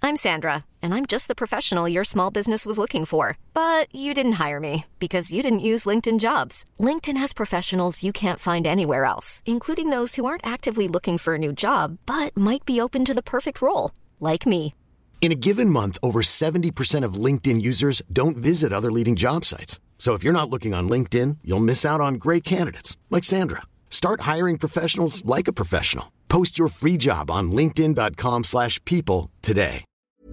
I'm Sandra, and I'm just the professional your small business was looking for. But you didn't hire me because you didn't use LinkedIn Jobs. LinkedIn has professionals you can't find anywhere else, including those who aren't actively looking for a new job, but might be open to the perfect role, like me. In a given month, over 70% of LinkedIn users don't visit other leading job sites. So if you're not looking on LinkedIn, you'll miss out on great candidates like Sandra. Start hiring professionals like a professional. Post your free job on linkedin.com/people today.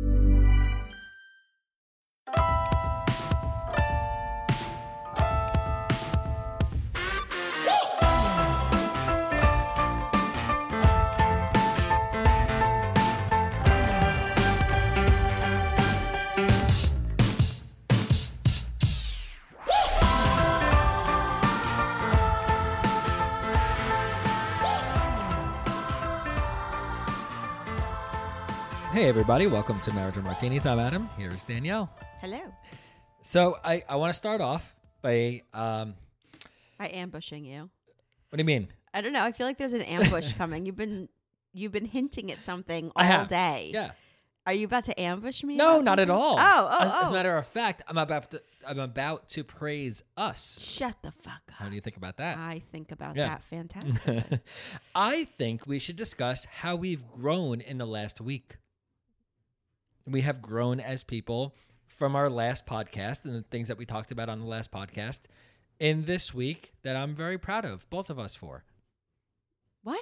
Hey everybody, welcome to Marriage and Martinis. I'm Adam. Here's Danielle. Hello. So I want to start off by By ambushing you. what do you mean? I don't know. I feel like there's an ambush coming. You've been hinting at something all day. Yeah. Are you about to ambush me? No, about not at something? all. Oh. As a matter of fact, I'm about to praise us. Shut the fuck up. How do you think about that? I think about Yeah. that fantastically. I think we should discuss how we've grown in the last week. We have grown as people from our last podcast and the things that we talked about on the last podcast in this week that I'm very proud of, both of us for. What?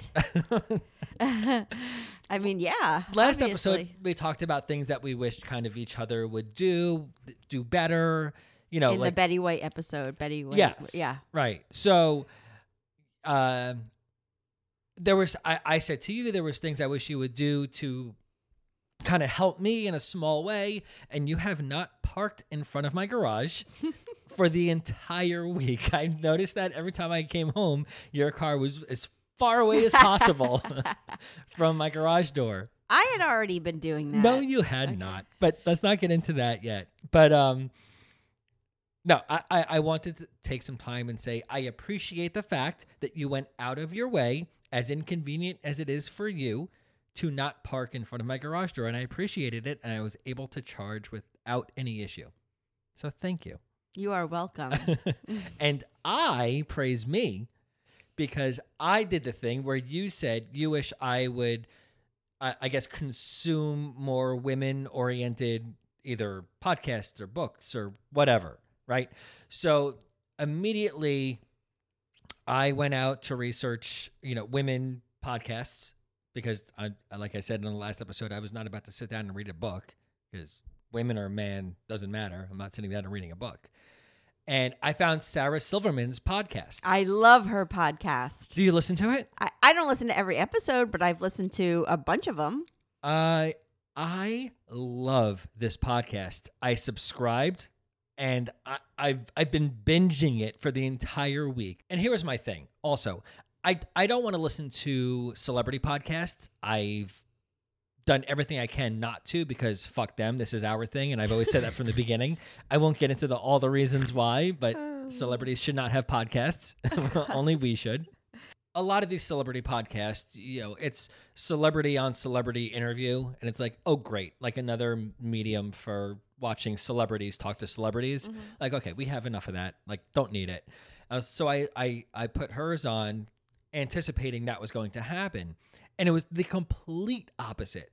I mean, yeah. Last obviously. episode, we talked about things that we wished kind of each other would do better. You know, in like the Betty White episode. Betty White. yes, Yeah. right. So, there was I said to you there was things I wish you would do to kind of help me in a small way, and you have not parked in front of my garage for the entire week. I noticed that every time I came home, your car was as far away as possible from my garage door. I had already been doing that. No, you had not. But let's not get into that yet. But no, I wanted to take some time and say I appreciate the fact that you went out of your way, as inconvenient as it is for you, to not park in front of my garage door. And I appreciated it, and I was able to charge without any issue. So thank you. You are welcome. And I praise me because I did the thing where you said you wish I would, I guess, consume more women-oriented either podcasts or books or whatever, right? So immediately I went out to research, women podcasts because, like I said in the last episode, I was not about to sit down and read a book because women or man, doesn't matter. I'm not sitting down and reading a book. And I found Sarah Silverman's podcast. I love her podcast. Do you listen to it? I don't listen to every episode, but I've listened to a bunch of them. I love this podcast. I subscribed, and I've been binging it for the entire week. And here was my thing. Also, I don't want to listen to celebrity podcasts. I've done everything I can not to because fuck them. This is our thing, and I've always said that from the beginning. I won't get into all the reasons why, but celebrities should not have podcasts. Only we should. A lot of these celebrity podcasts, it's celebrity on celebrity interview, and it's like, oh, great, like another medium for watching celebrities talk to celebrities. Mm-hmm. Like, okay, we have enough of that. Like, don't need it. So I put hers on, anticipating that was going to happen, and it was the complete opposite.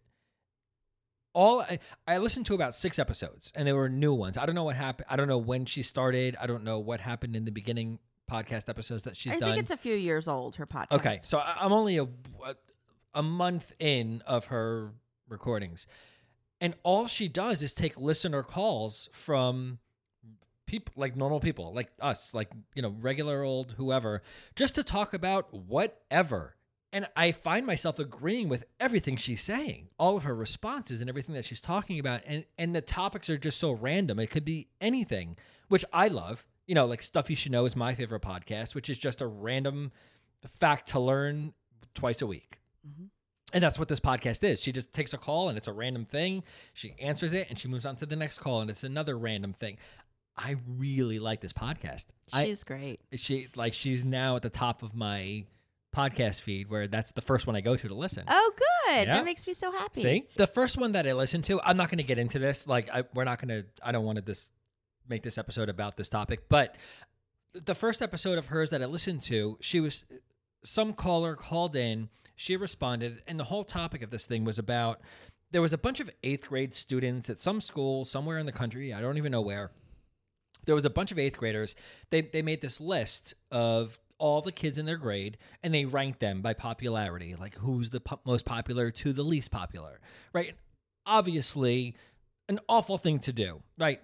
I listened to about 6 episodes, and they were new ones. I don't know what happened. I don't know when she started. I don't know what happened in the beginning podcast episodes that she's done. I think it's a few years old, her podcast. Okay, so I'm only a month in of her recordings, and all she does is take listener calls from people, like normal people, like us, like, regular old whoever, just to talk about whatever. And I find myself agreeing with everything she's saying, all of her responses and everything that she's talking about. And the topics are just so random. It could be anything, which I love. Like Stuff You Should Know is my favorite podcast, which is just a random fact to learn twice a week. Mm-hmm. And that's what this podcast is. She just takes a call and it's a random thing. She answers it and she moves on to the next call and it's another random thing. I really like this podcast. She's great. She's now at the top of my podcast feed where that's the first one I go to listen. Oh, good. Yeah. That makes me so happy. See? The first one that I listened to, I'm not going to get into this. Like, I don't want to make this episode about this topic, but the first episode of hers that I listened to, some caller called in, she responded, and the whole topic of this thing was about, there was a bunch of 8th grade students at some school somewhere in the country, I don't even know where. There was a bunch of 8th graders. They made this list of all the kids in their grade, and they ranked them by popularity, like who's the most popular to the least popular, right? Obviously, an awful thing to do, right?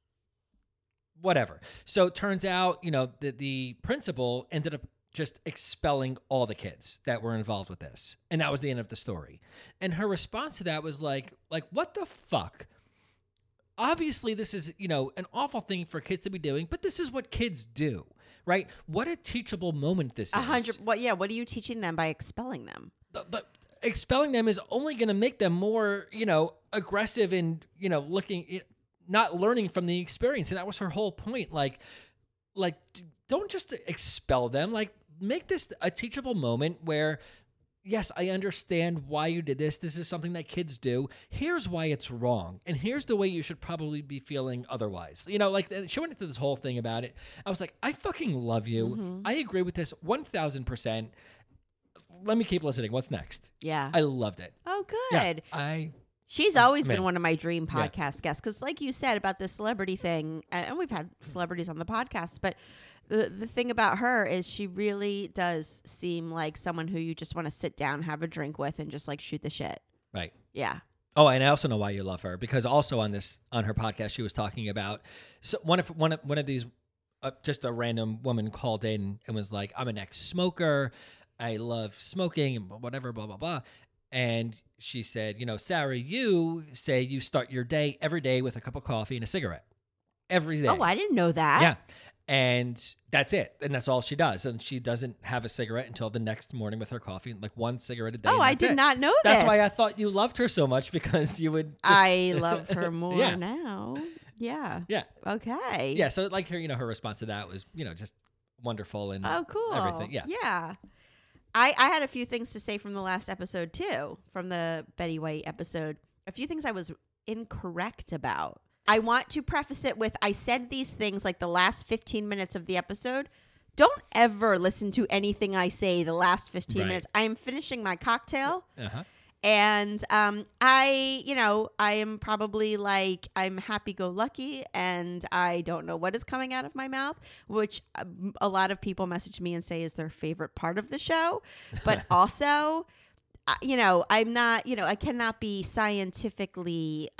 Whatever. So it turns out, the principal ended up just expelling all the kids that were involved with this. And that was the end of the story. And her response to that was like, what the fuck? Obviously, this is, an awful thing for kids to be doing, but this is what kids do, right? What a teachable moment this is. 100. What are you teaching them by expelling them? But expelling them is only going to make them more, aggressive and, not learning from the experience. And that was her whole point. Like, don't just expel them. Like, make this a teachable moment where, yes, I understand why you did this. This is something that kids do. Here's why it's wrong. And here's the way you should probably be feeling otherwise. She went into this whole thing about it. I was like, I fucking love you. Mm-hmm. I agree with this 1,000%. Let me keep listening. What's next? Yeah. I loved it. Oh, good. Yeah, She's always been one of my dream podcast guests. Because like you said about this celebrity thing, and we've had celebrities on the podcast, but the thing about her is she really does seem like someone who you just want to sit down, have a drink with, and just like shoot the shit. Right. Yeah. Oh, and I also know why you love her, because also on her podcast, she was talking about, so one of these, just a random woman called in and was like, I'm an ex-smoker. I love smoking and whatever, blah, blah, blah. And she said, Sarah, you say you start your day every day with a cup of coffee and a cigarette. Every day. Oh, I didn't know that. Yeah. And that's it. And that's all she does. And she doesn't have a cigarette until the next morning with her coffee, like one cigarette a day. Oh, I did not know That's why I thought you loved her so much, because you would. I love her more now. Yeah. Yeah. Okay. Yeah. So like her response to that was, just wonderful and cool. everything. Yeah. Yeah. I had a few things to say from the last episode too, from the Betty White episode. A few things I was incorrect about. I want to preface it with, I said these things like the last 15 minutes of the episode. Don't ever listen to anything I say the last 15 minutes. I am finishing my cocktail. Uh-huh. And I am probably like, I'm happy-go-lucky, and I don't know what is coming out of my mouth, which a lot of people message me and say is their favorite part of the show. But also, I'm not, I cannot be scientifically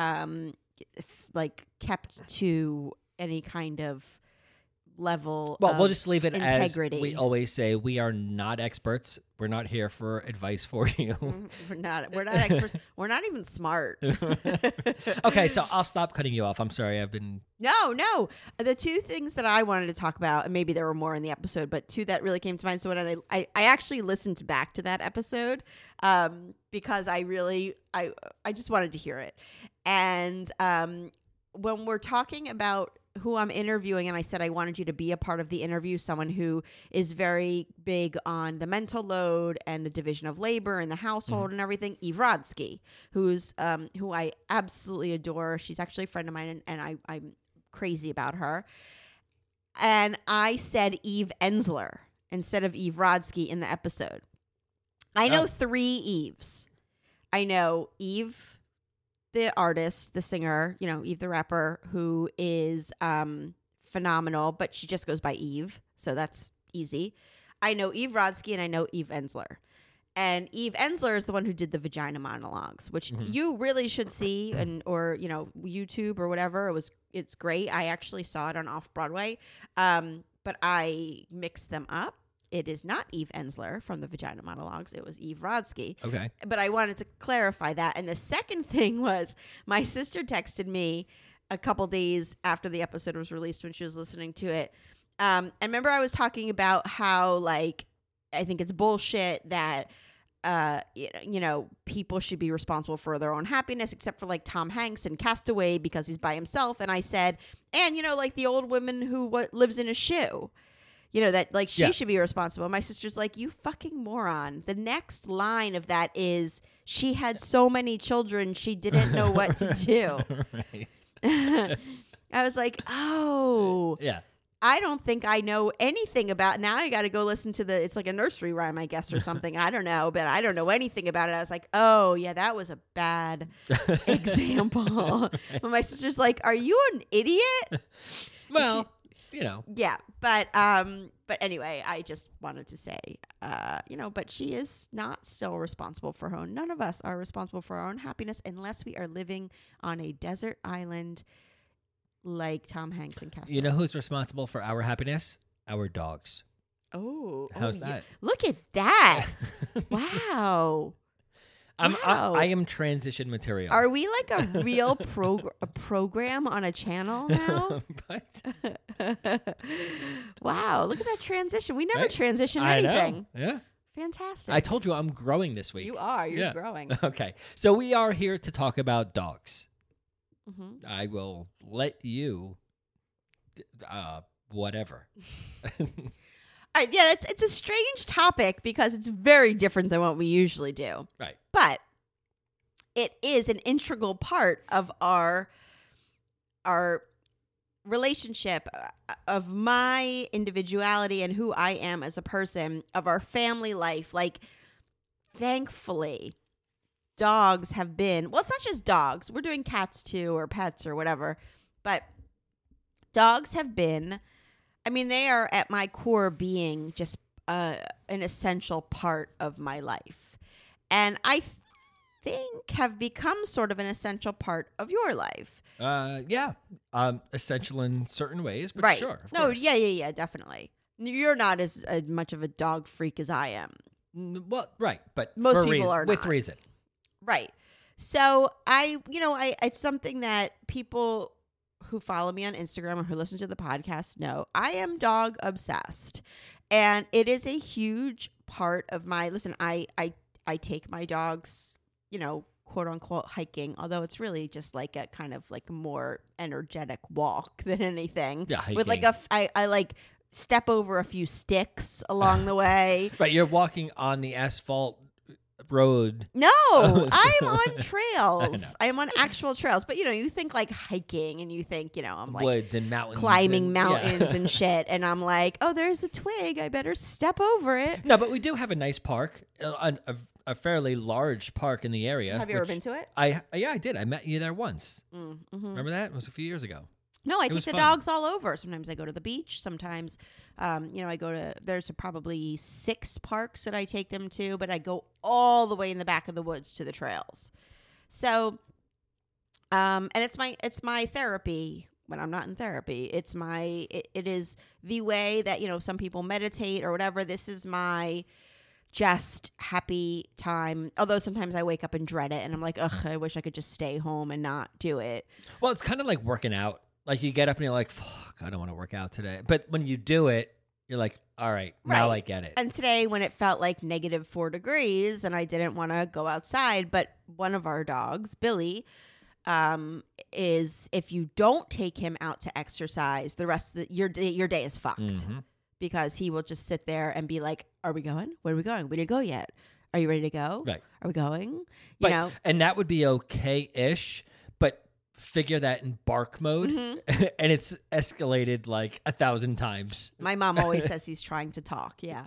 kept to any kind of level of we'll just leave it integrity. As we always say, we are not experts. We're not here for advice for you. We're not experts. We're not even smart. Okay, so I'll stop cutting you off. I'm sorry. No. The two things that I wanted to talk about, and maybe there were more in the episode, but two that really came to mind. So when I actually listened back to that episode because I just wanted to hear it. And when we're talking about who I'm interviewing, and I said I wanted you to be a part of the interview, someone who is very big on the mental load and the division of labor and the household and everything, Eve Rodsky, who I absolutely adore. She's actually a friend of mine, and I'm crazy about her. And I said Eve Ensler instead of Eve Rodsky in the episode. I know 3 Eves. I know Eve the artist, the singer, Eve the rapper, who is phenomenal, but she just goes by Eve, so that's easy. I know Eve Rodsky, and I know Eve Ensler. And Eve Ensler is the one who did the Vagina Monologues, which you really should see, or YouTube or whatever. It's great. I actually saw it on Off-Broadway, but I mixed them up. It is not Eve Ensler from the Vagina Monologues. It was Eve Rodsky. Okay. But I wanted to clarify that. And the second thing was my sister texted me a couple days after the episode was released when she was listening to it. And remember I was talking about how, I think it's bullshit that, people should be responsible for their own happiness, except for Tom Hanks in Castaway because he's by himself. And I said, and the old woman who lives in a shoe. You know, that like she Yeah. should be responsible. My sister's like, you fucking moron. The next line of that is she had so many children she didn't know what to do. Right. I was like, oh, Yeah. I don't think I know anything about. Now I got to go listen to it's like a nursery rhyme, I guess, or something. I don't know, but I don't know anything about it. I was like, oh yeah, that was a bad example. But my sister's like, are you an idiot? Well, you know. Yeah, but anyway, I just wanted to say, but she is not still responsible for her own. None of us are responsible for our own happiness unless we are living on a desert island like Tom Hanks and Castaway. You know who's responsible for our happiness? Our dogs. Oh, How's yeah. that? Look at that! Wow. Wow. I am transition material. Are we like a real program on a channel now? But Wow, look at that transition. We never Right? transition I anything. know. Yeah. Fantastic. I told you I'm growing this week. You are. You're Yeah. growing. Okay. So we are here to talk about dogs. Mm-hmm. I will let you whatever. All right, yeah, it's a strange topic because it's very different than what we usually do. Right. But it is an integral part of our relationship, of my individuality and who I am as a person, of our family life. Like, thankfully, dogs have been, well, it's not just dogs. We're doing cats too, or pets or whatever. But dogs have been, I mean, they are at my core being just an essential part of my life. And I think have become sort of an essential part of your life. Yeah. Essential in certain ways, but Right. sure. Of No, course. yeah, definitely. You're not as much of a dog freak as I am. Well, right, but Most for people reason, are with not. reason. Right. So I it's something that people who follow me on Instagram or who listen to the podcast know. I am dog obsessed. And it is a huge part of my, listen, I take my dogs, quote unquote hiking, although it's really just like a kind of like a more energetic walk than anything. Yeah, with like hiking. I like step over a few sticks along the way. Right, you're walking on the asphalt road. No, I'm on I trails. know. I am on actual trails. But you think like hiking and you think, I'm like Woods and mountains. climbing and, mountains yeah. and shit. And I'm like, oh, there's a twig. I better step over it. No, but we do have a nice park, a fairly large park in the area. Have you ever which been to it? Yeah, I did. I met you there once. Mm-hmm. Remember that? It was a few years ago. No, I It take was the fun. dogs all over. Sometimes I go to the beach. Sometimes, I go to, there's probably 6 parks that I take them to, but I go all the way in the back of the woods to the trails. So, and it's my therapy when I'm not in therapy. It is the way that, some people meditate or whatever. This is my just happy time. Although sometimes I wake up and dread it and I'm like, ugh, I wish I could just stay home and not do it. Well, it's kind of like working out. Like you get up and you're like, fuck, I don't want to work out today. But when you do it, you're like, all right, now Right. I get it. And today when it felt like -4 degrees and I didn't want to go outside, but one of our dogs, Billy, is if you don't take him out to exercise, the rest of your day is fucked. Mhm. Because he will just sit there and be like, are we going? Where are we going? We didn't go yet. Are you ready to go? Right. Are we going? But, and that would be okay-ish, but figure that in bark mode, Mm-hmm. and it's escalated like 1,000 times. My mom always says he's trying to talk. Yeah.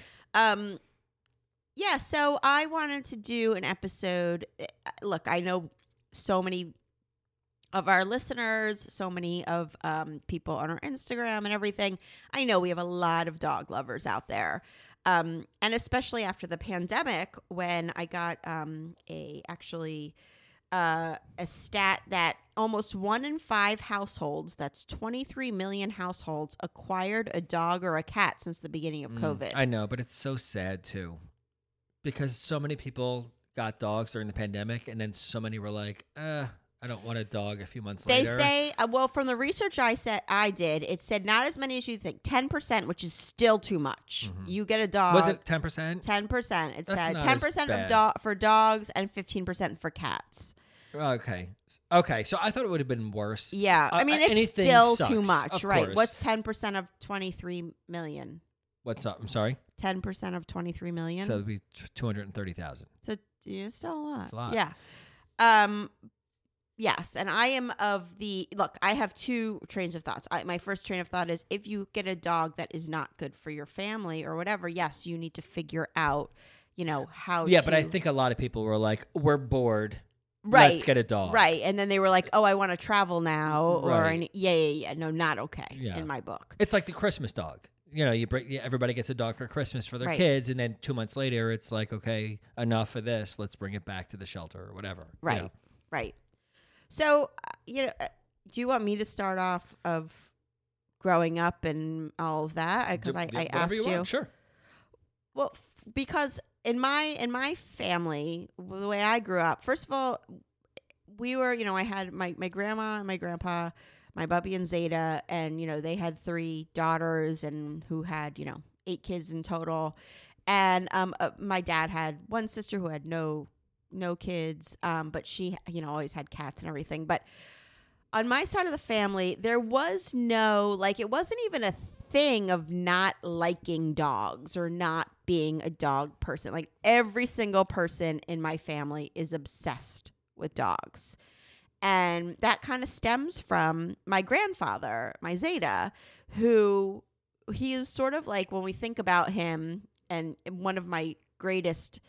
Yeah, so I wanted to do an episode. Look, I know so many of our listeners, so many of people on our Instagram and everything. I know we have a lot of dog lovers out there. And especially after the pandemic, when I got a stat that almost 1 in 5 households, that's 23 million households, acquired a dog or a cat since the beginning of COVID. I know, but it's so sad too. Because so many people got dogs during the pandemic, and then so many were like, I don't want a dog a few months They later. say, from the research I did, it said not as many as you think, 10%, which is still too much. You get a dog. Was it 10%? 10%? It That's said not 10% as for dogs and 15% for cats. Okay. So I thought it would have been worse. Yeah. I mean, it's anything still sucks, too much, of right? course. What's 10% of 23 million? What's up? I'm sorry. 10% of 23 million. So it'd be 230,000. So it's still a lot. It's a lot. Yeah. Yes, and I am of the look. I have two trains of thoughts. My first train of thought is if you get a dog that is not good for your family or whatever, yes, you need to figure out, how. Yeah, but I think a lot of people were like, "We're bored. Right. Let's get a dog." Right, and then they were like, "Oh, I want to travel now," or Right. yeah. No, not okay Yeah. in my book. It's like the Christmas dog. Everybody gets a dog for Christmas for their Right. kids, and then 2 months later, it's like, okay, enough of this. Let's bring it back to the shelter or whatever. Right. Right. So, do you want me to start off of growing up and all of that? Because I asked you. Want. Sure. Well, because in my family, the way I grew up, first of all, we were, I had my grandma and my grandpa, my Bubby and Zeta, and, they had 3 daughters and who had, 8 kids in total. And my dad had one sister who had no kids, but she, always had cats and everything. But on my side of the family, there was no, it wasn't even a thing of not liking dogs or not being a dog person. Like every single person in my family is obsessed with dogs. And that kind of stems from my grandfather, my Zeta, who he is sort of like, when we think about him, and one of my greatest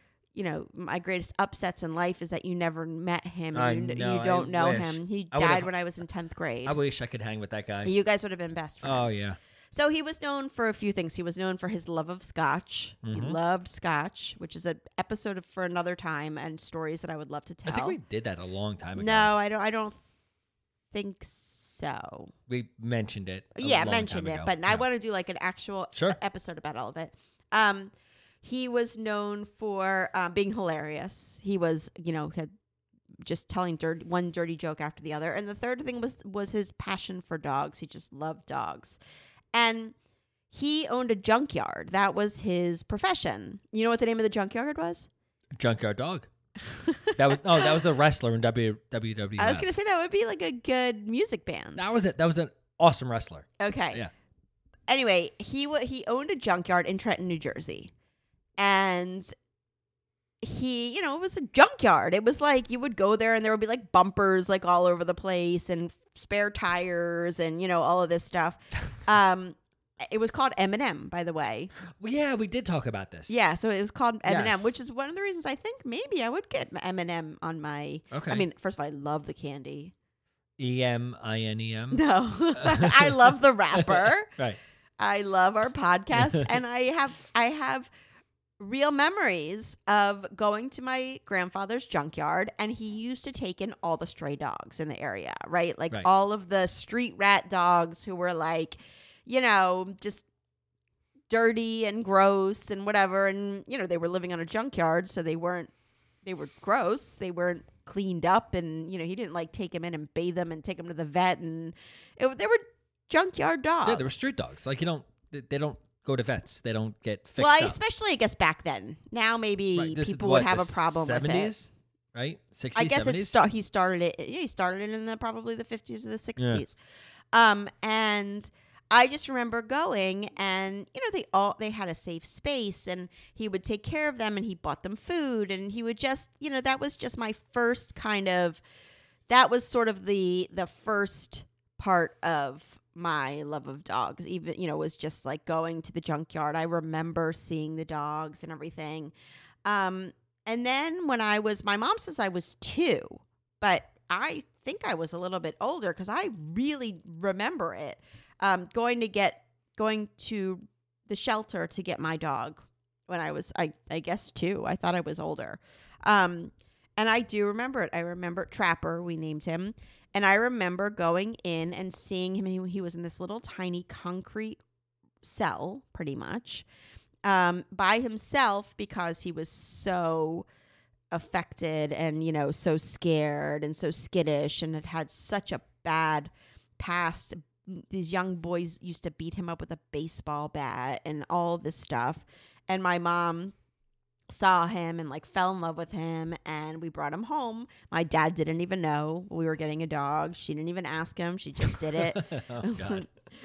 upsets in life is that you never met him. And you don't know him. He died when I was in 10th grade. I wish I could hang with that guy. You guys would have been best friends. Oh, yeah. So he was known for a few things. He was known for his love of scotch. Mm-hmm. He loved scotch, which is an episode for another time and stories that I would love to tell. I think we did that a long time ago. No, I don't think so. We mentioned it. Mentioned it, but I want to do an actual episode about all of it. He was known for being hilarious. He was, had just telling one dirty joke after the other. And the third thing was his passion for dogs. He just loved dogs. And he owned a junkyard. That was his profession. You know what the name of the junkyard was? Junkyard Dog. That was the wrestler in WWF. I was going to say that would be a good music band. That was it. That was an awesome wrestler. Okay. Yeah. Anyway, he owned a junkyard in Trenton, New Jersey. And he, it was a junkyard. It was you would go there and there would be bumpers all over the place and spare tires and, all of this stuff. It was called M&M, by the way. Well, yeah, we did talk about this. Yeah, so it was called M&M, Yes. which is one of the reasons I think maybe I would get M&M on my... Okay. I mean, first of all, I love the candy. EMINEM. No. I love the rapper. Right. I love our podcast. And I have real memories of going to my grandfather's junkyard, and he used to take in all the stray dogs in the area, right? Right. All of the street rat dogs who were just dirty and gross and whatever. And, they were living on a junkyard, so they were gross. They weren't cleaned up, and, he didn't take them in and bathe them and take them to the vet. And they were junkyard dogs. Yeah, they were street dogs. They don't go to vets. They don't get fixed Well, up. especially, I guess, back then. Now maybe Right, this is people what, would have the a problem 70s, with it. Right? 60s, I guess 70s? he started it. Yeah, he started it in probably the 50s or the 60s. And I just remember going, and they had a safe space, and he would take care of them, and he bought them food, and he would just that was just my first that was sort of the first part of my love of dogs. Even was just going to the junkyard. I remember seeing the dogs and everything. And then when my mom says I was 2, but I think I was a little bit older because I really remember it. Going to the shelter to get my dog when I was, I guess 2. I thought I was older. And I do remember it. I remember Trapper, we named him. And I remember going in and seeing him. He was in this little tiny concrete cell, pretty much, by himself because he was so affected and, so scared and so skittish and had such a bad past. These young boys used to beat him up with a baseball bat and all this stuff. And my mom saw him and like fell in love with him, and we brought him home. My dad didn't even know we were getting a dog. She didn't even ask him. She just did it. Oh, God.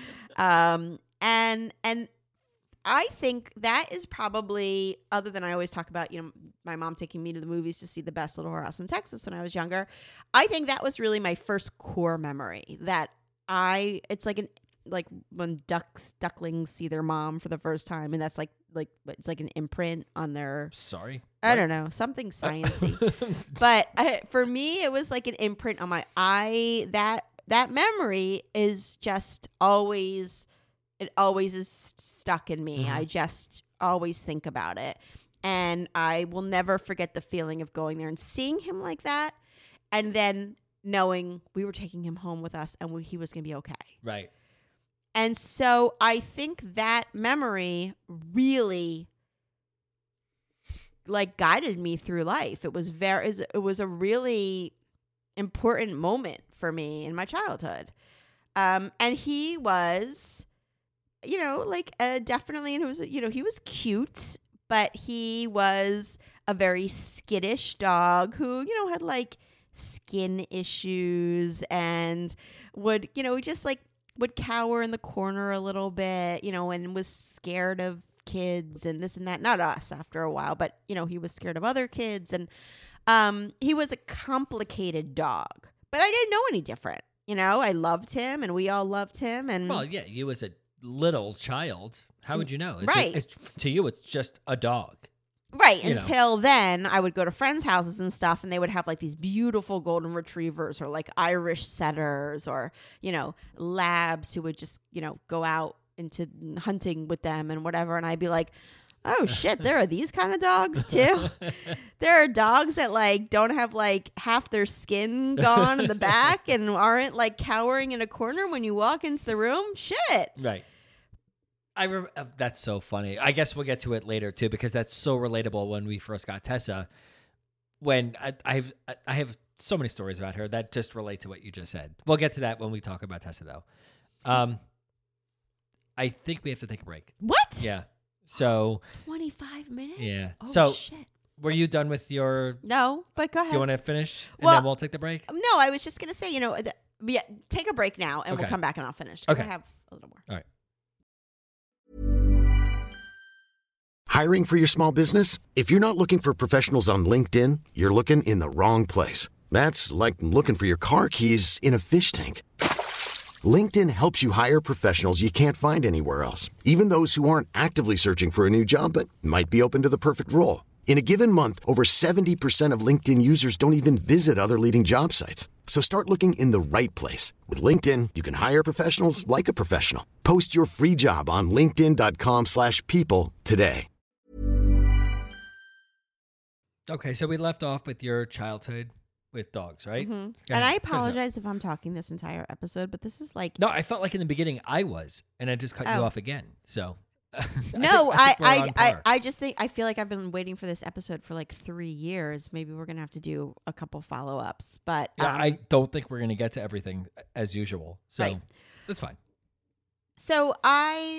And I think that is probably, other than I always talk about, my mom taking me to the movies to see The Best Little Whorehouse in Texas when I was younger. I think that was really my first core memory that it's like when ducklings see their mom for the first time, and that's like it's like an imprint on their. Sorry, I don't know, something sciencey. But for me, it was like an imprint on my eye. That memory is just always. It always is stuck in me. I just always think about it. And I will never forget the feeling of going there and seeing him like that. And then knowing we were taking him home with us and he was going to be okay. Right. And so I think that memory really like guided me through life. It was a really important moment for me in my childhood. And he was... definitely, and it was, he was cute, but he was a very skittish dog who, had like skin issues and would, would cower in the corner a little bit, and was scared of kids and this and that. Not us after a while, but, he was scared of other kids. And he was a complicated dog, but I didn't know any different. I loved him and we all loved him. And well, yeah, you as a little child, how would you know? Right. To you, it's just a dog. Right. Until then, I would go to friends' houses and stuff, and they would have like these beautiful golden retrievers or like Irish setters or, labs who would just, go out into hunting with them and whatever. And I'd be like, oh, shit, there are these kind of dogs, too. There are dogs that like don't have like half their skin gone in the back and aren't like cowering in a corner when you walk into the room. Shit. Right. That's so funny. I guess we'll get to it later too, because that's so relatable. When we first got Tessa, when I have so many stories about her that just relate to what you just said. We'll get to that when we talk about Tessa, though. I think we have to take a break. What? Yeah. So 25 minutes. Yeah. Oh, so shit. Were you done with your? No, but go ahead. Do you want to finish and Well, then we'll take the break? No, I was just gonna say, yeah, take a break now, and we'll Okay. come back and I'll finish. 'Cause Okay. I have a little more. All right. Hiring for your small business? If you're not looking for professionals on LinkedIn, you're looking in the wrong place. That's like looking for your car keys in a fish tank. LinkedIn helps you hire professionals you can't find anywhere else, even those who aren't actively searching for a new job but might be open to the perfect role. In a given month, over 70% of LinkedIn users don't even visit other leading job sites. So start looking in the right place. With LinkedIn, you can hire professionals like a professional. Post your free job on linkedin.com/people today. Okay, so we left off with your childhood with dogs, right? Mhm. Go And ahead. I Finish up. apologize if I'm talking this entire episode, but this is like No, I felt like in the beginning I was, and I just cut you Oh. off again. So no, think we're on par. I just think I feel like I've been waiting for this episode for like 3 years. Maybe we're gonna have to do a couple follow-ups, but Yeah, I don't think we're going to get to everything as usual. So Right. that's fine. So I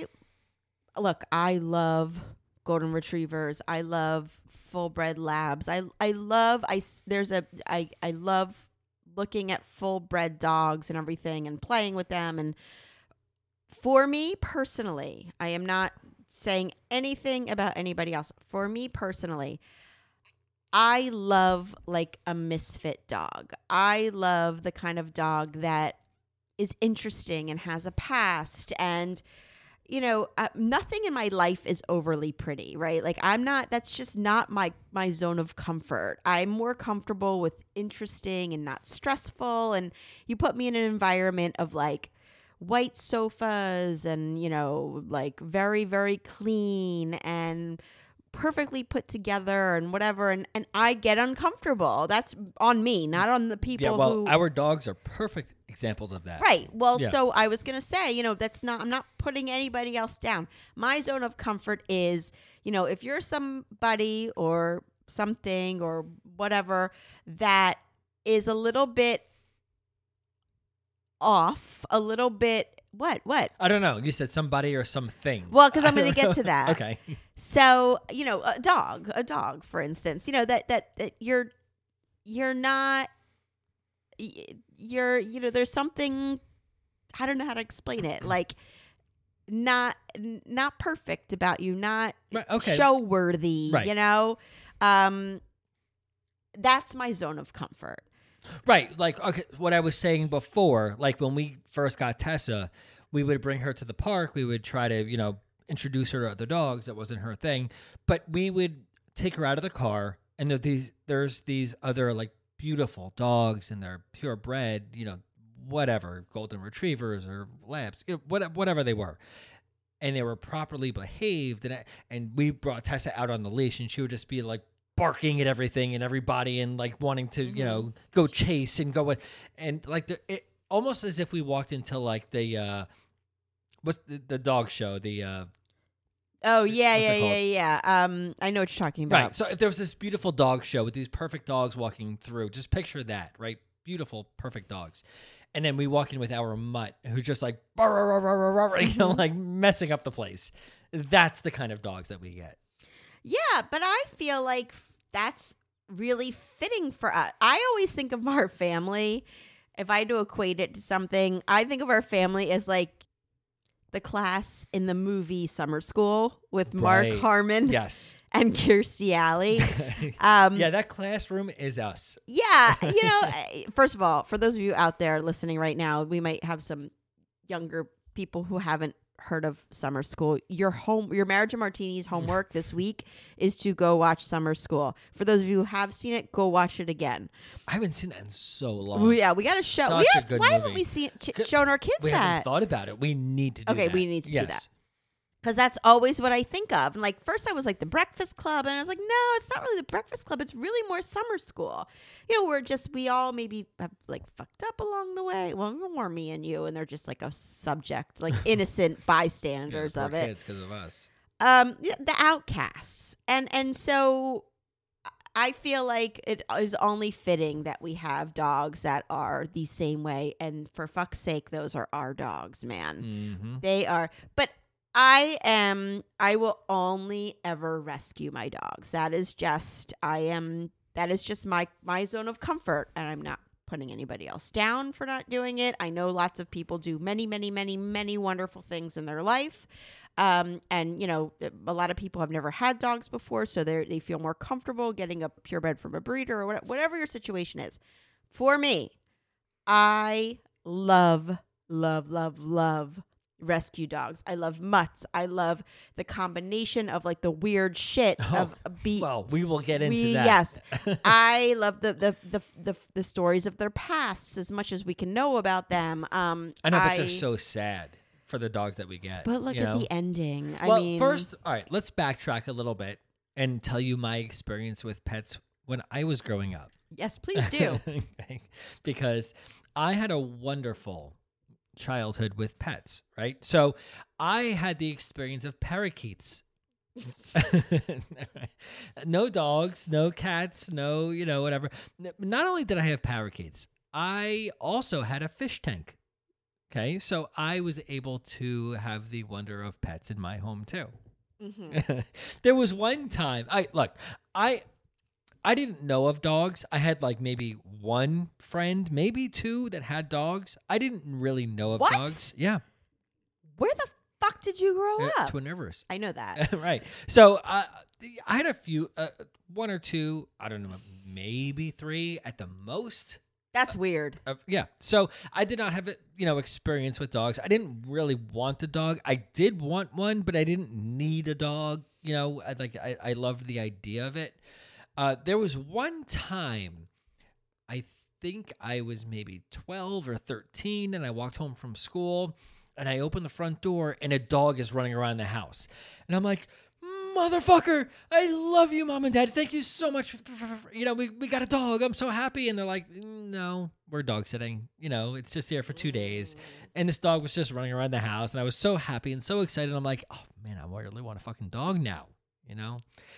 love golden retrievers. I love full-bred labs. I love looking at full-bred dogs and everything and playing with them. And for me personally, I am not saying anything about anybody else. For me personally, I love like a misfit dog. I love the kind of dog that is interesting and has a past, and nothing in my life is overly pretty, right? Like that's just not my zone of comfort. I'm more comfortable with interesting and not stressful. And you put me in an environment of like white sofas and, like very, very clean and perfectly put together and whatever. And I get uncomfortable. That's on me, not on the people Yeah, well, who... our dogs are perfect examples of that. Right. Well, Yeah. so I was going to say, I'm not putting anybody else down. My zone of comfort is, if you're somebody or something or whatever that is a little bit off, a little bit What? I don't know. You said somebody or something. Well, because I'm going to get to that. Okay. So, a dog, for instance, that you're not, there's something, I don't know how to explain it. Like not perfect about you, not show worthy, right. That's my zone of comfort. Right. Like, okay, what I was saying before, like when we first got Tessa, we would bring her to the park. We would try to, introduce her to other dogs. That wasn't her thing. But we would take her out of the car, and there's these other, like, beautiful dogs, and they're purebred, whatever, golden retrievers or labs, whatever they were. And they were properly behaved. And we brought Tessa out on the leash, and she would just be, like, barking at everything and everybody and like wanting to go chase and go and like it almost as if we walked into like the what's the dog show, the I know what you're talking about. Right. So if there was this beautiful dog show with these perfect dogs walking through, just picture that, right? Beautiful, perfect dogs. And then we walk in with our mutt who's just like like messing up the place. That's the kind of dogs that we get. Yeah, but I feel like that's really fitting for us. I always think of our family, if I had to equate it to something, I think of our family as like the class in the movie Summer School with Mark Harmon and Kirstie Alley. Yeah, that classroom is us. Yeah, first of all, for those of you out there listening right now, we might have some younger people who haven't heard of Summer School. Your Marriage and Martinis homework this week is to go watch Summer School. For those of you who have seen it, go watch it again. I haven't seen that in so long. Well, yeah, we got to show. Why haven't we shown our kids that? We haven't thought about it. We need to do that. Okay, we need to do that. Because that's always what I think of. And like first I was like the Breakfast Club, and I was like, no, it's not really the Breakfast Club. It's really more Summer School. We all maybe have like fucked up along the way. Well, more me and you, and they're just like a subject, like innocent bystanders of it. Kids because of us. The outcasts, and so I feel like it is only fitting that we have dogs that are the same way. And for fuck's sake, those are our dogs, man. Mm-hmm. They are, but. I will only ever rescue my dogs. That is just my zone of comfort, and I'm not putting anybody else down for not doing it. I know lots of people do many, many, many, many wonderful things in their life. And a lot of people have never had dogs before, so they feel more comfortable getting a purebred from a breeder or whatever your situation is. For me, I love, love, love, love rescue dogs. I love mutts. I love the combination of like the weird shit of well, we will get into that. Yes, I love the stories of their pasts as much as we can know about them. I know, but they're so sad for the dogs that we get. But look at the ending. First, all right, let's backtrack a little bit and tell you my experience with pets when I was growing up. Yes, please do. Okay. Because I had a wonderful childhood with pets, right? So I had the experience of parakeets. No dogs, no cats, no, whatever. Not only did I have parakeets, I also had a fish tank. Okay, so I was able to have the wonder of pets in my home too. Mm-hmm. There was one time, I didn't know of dogs. I had like maybe one friend, maybe two that had dogs. I didn't really know of dogs. Yeah. Where the fuck did you grow up? Twin Rivers. I know that. Right. So I had a few, one or two, I don't know, maybe three at the most. That's weird. Yeah. So I did not have experience with dogs. I didn't really want a dog. I did want one, but I didn't need a dog. I loved the idea of it. There was one time, I think I was maybe 12 or 13, and I walked home from school, and I opened the front door, and a dog is running around the house. And I'm like, motherfucker, I love you, Mom and Dad. Thank you so much. We got a dog. I'm so happy. And they're like, no, we're dog sitting. It's just here for 2 days. And this dog was just running around the house, and I was so happy and so excited. I'm like, oh, man, I really want a fucking dog now,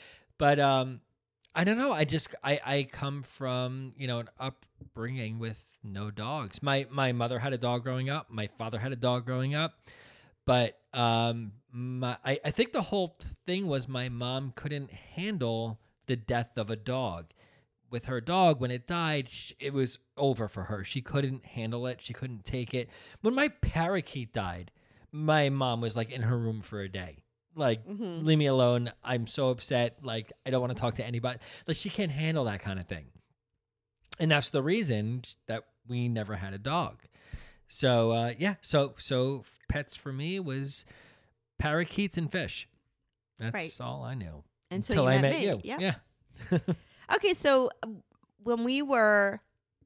But, I don't know. I come from, an upbringing with no dogs. My mother had a dog growing up. My father had a dog growing up. But I think the whole thing was my mom couldn't handle the death of a dog. With her dog, when it died, it was over for her. She couldn't handle it. She couldn't take it. When my parakeet died, my mom was like in her room for a day. Like, leave me alone. I'm so upset. Like, I don't want to talk to anybody. Like, she can't handle that kind of thing. And that's the reason that we never had a dog. So, so pets for me was parakeets and fish. That's all I knew. Until I met you. Yeah. Okay, so when we were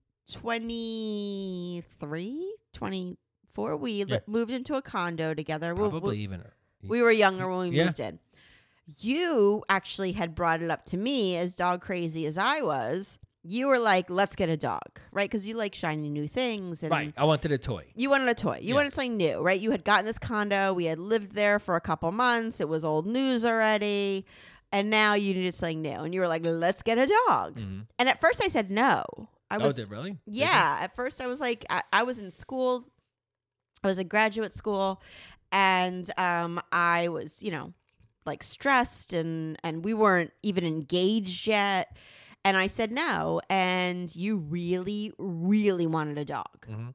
23, 24, we moved into a condo together. Probably even. We were younger when we moved in. You actually had brought it up to me, as dog crazy as I was. You were like, let's get a dog, right? Because you like shiny new things. And right. I wanted a toy. You wanted a toy. You wanted something new, right? You had gotten this condo. We had lived there for a couple months. It was old news already. And now you needed something new. And you were like, let's get a dog. Mm-hmm. And at first I said no. Did really? Yeah. At first I was like, I was in school. I was in graduate school. And I was, like stressed. And we weren't even engaged yet. And I said no. And you really, really wanted a dog. Mm-hmm.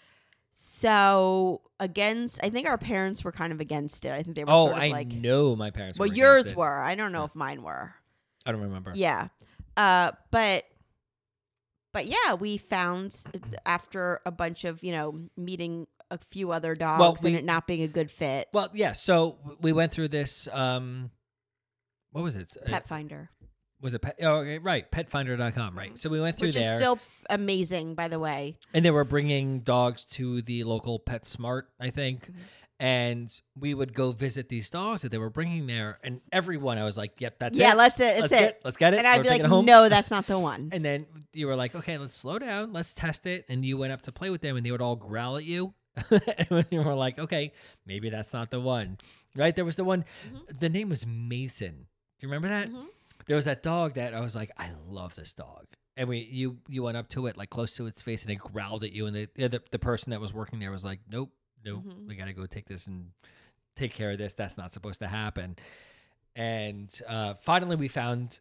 So I think our parents were kind of against it. I think they were sort of like... Oh, I know my parents were against it. Well, yours were. I don't know if mine were. I don't remember. Yeah. But yeah, we found after a bunch of, meeting a few other dogs and it not being a good fit. Well, yeah. So we went through this, what was it? Pet Finder. Was it right? Petfinder.com, right? So we went through there. Which is still amazing, by the way. And they were bringing dogs to the local PetSmart, I think. Mm-hmm. And we would go visit these dogs that they were bringing there. And everyone, I was like, yep, that's it. Yeah, let's get it. And I'd be like, no, that's not the one. And then you were like, okay, let's slow down. Let's test it. And you went up to play with them and they would all growl at you. And you were like, okay, maybe that's not the one. Right? There was the one, the name was Mason. Do you remember that? Mm-hmm. There was that dog that I was like, I love this dog. And you went up to it, like close to its face, and it growled at you. And the person that was working there was like, nope, we got to go take this and take care of this. That's not supposed to happen. And finally we found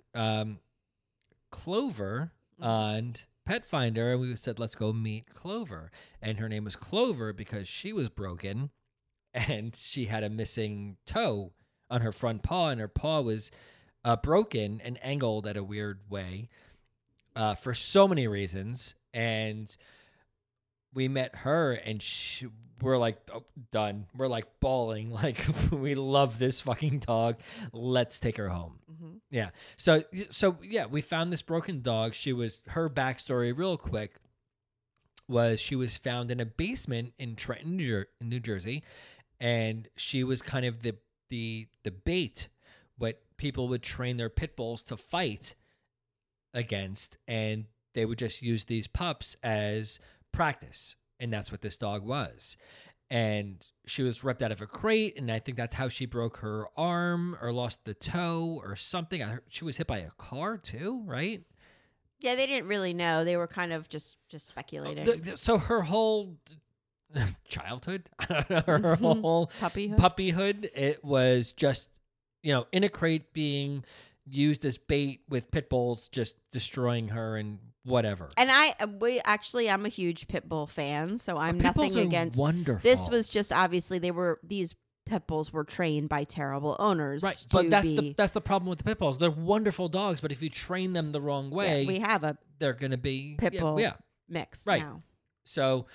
Clover on Pet Finder, and we said, let's go meet Clover. And her name was Clover because she was broken, and she had a missing toe on her front paw, and her paw was... broken and angled at a weird way for so many reasons. And we met her and we're like, oh, done. We're like bawling. Like, we love this fucking dog. Let's take her home. Mm-hmm. Yeah. So yeah, we found this broken dog. Her backstory real quick was she was found in a basement in Trenton, New Jersey. And she was kind of the bait what people would train their pit bulls to fight against, and they would just use these pups as practice, and that's what this dog was. And she was ripped out of a crate, and I think that's how she broke her arm or lost the toe or something. I heard she was hit by a car too, right? Yeah, they didn't really know. They were kind of just speculating. So her whole childhood, her whole puppyhood, it was just, in a crate being used as bait with pit bulls, just destroying her and whatever. And I'm a huge pit bull fan, so I'm nothing against. Wonderful. This was just obviously these pit bulls were trained by terrible owners. Right, but that's the problem with the pit bulls. They're wonderful dogs, but if you train them the wrong way, we have they're going to be pit bull mix right now. So,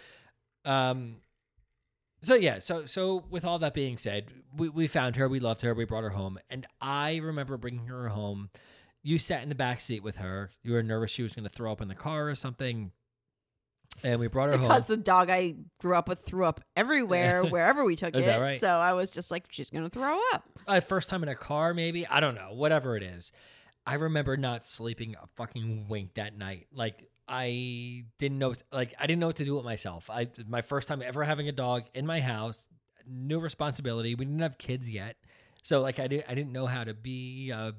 So with all that being said, we found her, we loved her, we brought her home, and I remember bringing her home. You sat in the back seat with her. You were nervous she was going to throw up in the car or something, and we brought her home. Because the dog I grew up with threw up everywhere, wherever we took it. Is that right? So I was just like, she's going to throw up. First time in a car, maybe? I don't know. Whatever it is. I remember not sleeping a fucking wink that night. Like, I didn't know what to do with myself. My first time ever having a dog in my house, new responsibility. We didn't have kids yet. So like I didn't know how to be a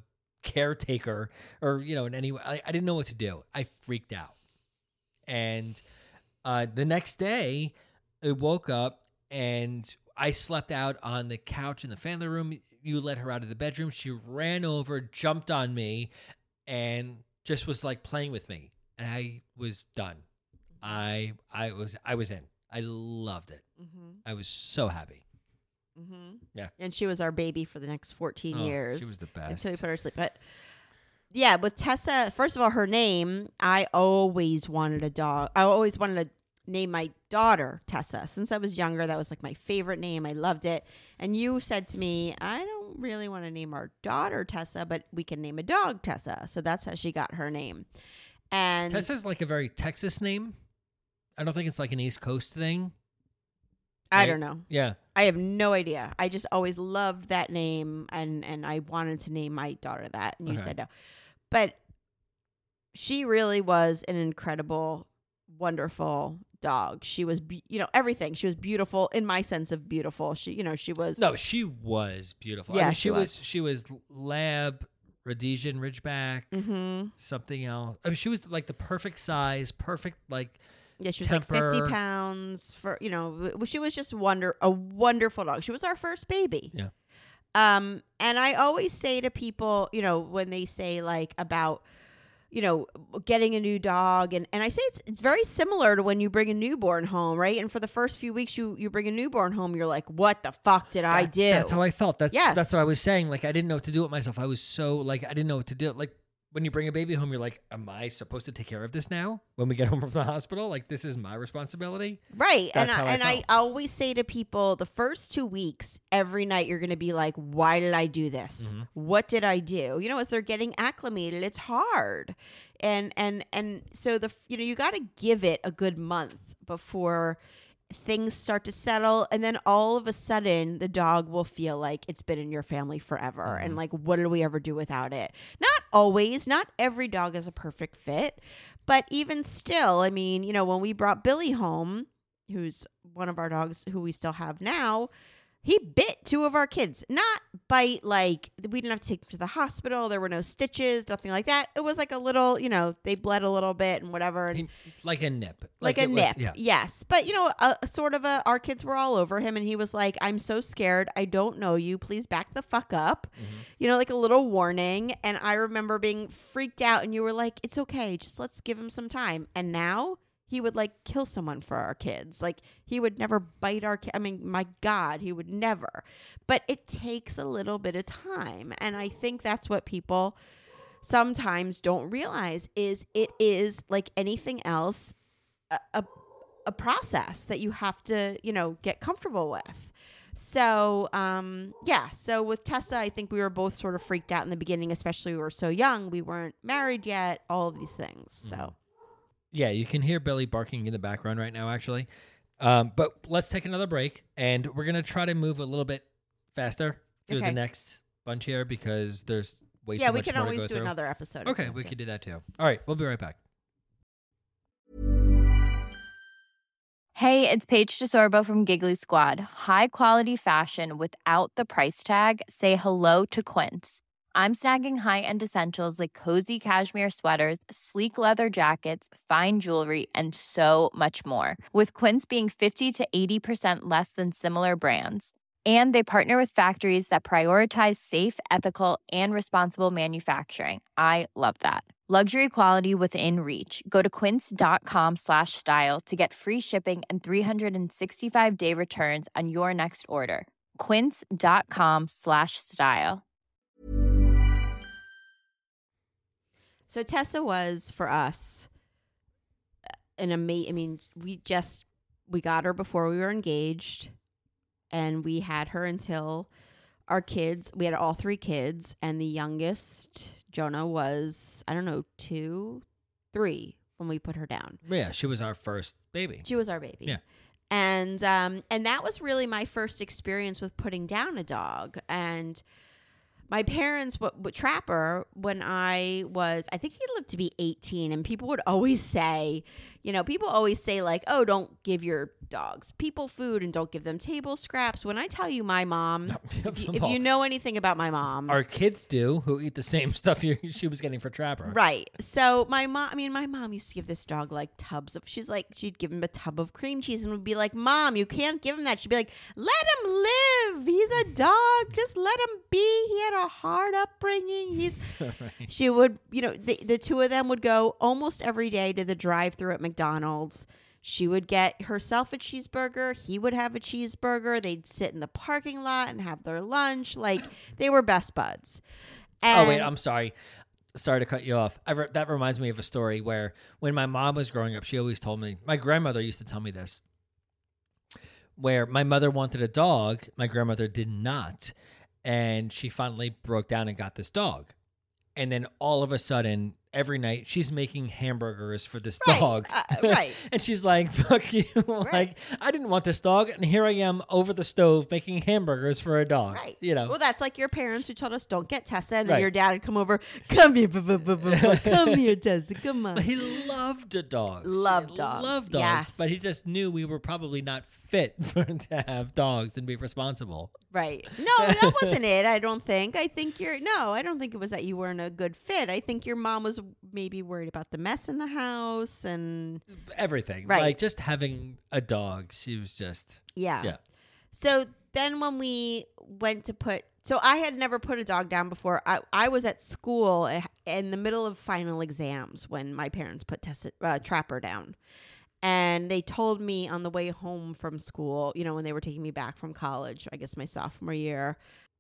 caretaker or, in any way. I didn't know what to do. I freaked out. And The next day, I woke up and I slept out on the couch in the family room. You let her out of the bedroom. She ran over, jumped on me, and just was like playing with me. And I was done. I was in. I loved it. Mm-hmm. I was so happy. Mm-hmm. Yeah. And she was our baby for the next 14 years. She was the best. Until we put her to sleep. But yeah, with Tessa, first of all, her name, I always wanted a dog. I always wanted to name my daughter Tessa. Since I was younger, that was like my favorite name. I loved it. And you said to me, I don't really want to name our daughter Tessa, but we can name a dog Tessa. So that's how she got her name. And Tessa's like a very Texas name. I don't think it's like an East Coast thing. I don't know. Yeah. I have no idea. I just always loved that name, and I wanted to name my daughter that, and you Okay. said no. But she really was an incredible, wonderful dog. She was, everything. She was beautiful in my sense of beautiful. She was. No, she was beautiful. Yeah, I mean, she she was Lab, Rhodesian Ridgeback, Mm-hmm. something else. I mean, she was like the perfect size, perfect like. Yeah, she was temper. like 50 pounds she was just a wonderful dog. She was our first baby. Yeah. And I always say to people, when they say like about, getting a new dog, and I say it's very similar to when you bring a newborn home, right? And for the first few weeks you bring a newborn home, you're like, what the fuck did I do? That's how I felt. Yes. That's what I was saying. Like, I didn't know what to do with myself. I was so like, I didn't know what to do. Like, when you bring a baby home, you're like, am I supposed to take care of this now? When we get home from the hospital, like, this is my responsibility. Right. That's how I felt. I always say to people, the first 2 weeks, every night you're going to be like, why did I do this? Mm-hmm. What did I do? As they're getting acclimated, it's hard. And so you got to give it a good month before things start to settle, and then all of a sudden the dog will feel like it's been in your family forever. Mm-hmm. And like, what did we ever do without it? Not always, not every dog is a perfect fit, but even still, I mean, when we brought Billy home, who's one of our dogs who we still have now, he bit 2 of our kids. Not bite like we didn't have to take him to the hospital. There were no stitches, nothing like that. It was like a little, they bled a little bit and whatever. And Like a nip. like a it was- nip. yeah. Yes. But, our kids were all over him, and he was like, I'm so scared. I don't know you. Please back the fuck up. Mm-hmm. Like a little warning. And I remember being freaked out, and you were like, it's okay. Just let's give him some time. And now he would like kill someone for our kids. Like, he would never bite our I mean, my God, he would never. But it takes a little bit of time. And I think that's what people sometimes don't realize is it is like anything else, a process that you have to, get comfortable with. So, so with Tessa, I think we were both sort of freaked out in the beginning, especially we were so young. We weren't married yet, all of these things. So. Yeah, you can hear Billy barking in the background right now, actually. But let's take another break, and we're going to try to move a little bit faster through the Okay. next bunch here because there's way too Yeah, much we can more to always go do through. another episode. if Okay, have we to. could do that too. All right, we'll be right back. Hey, it's Paige DeSorbo from Giggly Squad. High quality fashion without the price tag. Say hello to Quince. I'm snagging high-end essentials like cozy cashmere sweaters, sleek leather jackets, fine jewelry, and so much more. With Quince being 50 to 80% less than similar brands. And they partner with factories that prioritize safe, ethical, and responsible manufacturing. I love that. Luxury quality within reach. Go to quince.com/style to get free shipping and 365-day returns on your next order. Quince.com/style. So Tessa was for us an amazing. I mean, we got her before we were engaged, and we had her until our kids. We had all 3 kids, and the youngest, Jonah, was 2, 3 when we put her down. Yeah, she was our first baby. She was our baby. Yeah. And that was really my first experience with putting down a dog. And my parents would Trapper when I think he lived to be 18, and people would always say, like, oh, don't give your dogs people food and don't give them table scraps. When I tell you my mom, if you Well, know anything about my mom, our kids do, who eat the same stuff she was getting for Trapper. right. So my mom used to give this dog like tubs of, she'd give him a tub of cream cheese and would be like, Mom, you can't give him that. She'd be like, let him live. He's a dog. Just let him be. He had a hard upbringing. She would, the two of them would go almost every day to the drive-thru at McDonald's. She would get herself a cheeseburger. He would have a cheeseburger. They'd sit in the parking lot and have their lunch. Like, they were best buds. Oh, wait, I'm sorry. Sorry to cut you off. That reminds me of a story where when my mom was growing up, she always told me, my grandmother used to tell me this, where my mother wanted a dog, my grandmother did not. And she finally broke down and got this dog. And then all of a sudden, every night, she's making hamburgers for this dog. Right. And she's like, fuck you. Right. Like, I didn't want this dog. And here I am over the stove making hamburgers for a dog. Right. Well, that's like your parents who told us don't get Tessa. And then Right. your dad would come over. Come here. Come here, Tessa. Come on. But he loved dogs. Loved He dogs. Loved dogs. Yes. But he just knew we were probably not fit to have dogs and be responsible. Right. No, that wasn't it. I don't think. I don't think it was that you weren't a good fit. I think your mom was maybe worried about the mess in the house and everything. Right. Like just having a dog. She was just, yeah. So then when we went to so I had never put a dog down before. I was at school in the middle of final exams when my parents put Trapper down. And they told me on the way home from school, when they were taking me back from college, I guess my sophomore year,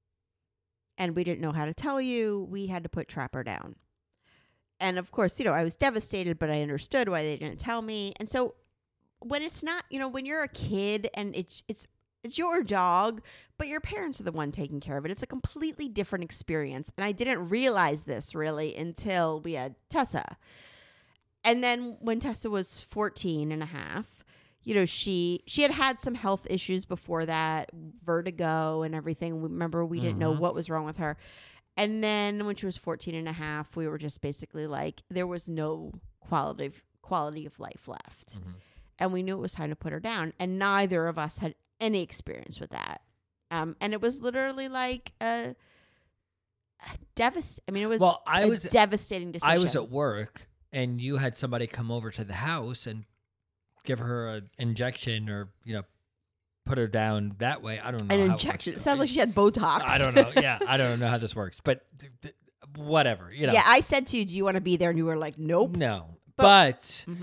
and we didn't know how to tell you, we had to put Trapper down. And of course, I was devastated, but I understood why they didn't tell me. And so when it's not, when you're a kid and it's your dog, but your parents are the one taking care of it, it's a completely different experience. And I didn't realize this really until we had Tessa. And then when Tessa was 14 and a half, she had some health issues before that, vertigo and everything. Remember, we didn't know what was wrong with her. And then when she was 14 and a half, we were just basically like, there was no quality of life left. Mm-hmm. And we knew it was time to put her down. And neither of us had any experience with that. And it was literally like a devastating. I mean, it was a devastating decision. I was at work. And you had somebody come over to the house and give her an injection or, put her down that way. I don't know. An injection. It sounds like she had Botox. I don't know. Yeah, I don't know how this works. But whatever, Yeah, I said to you, do you want to be there? And you were like, nope. No. But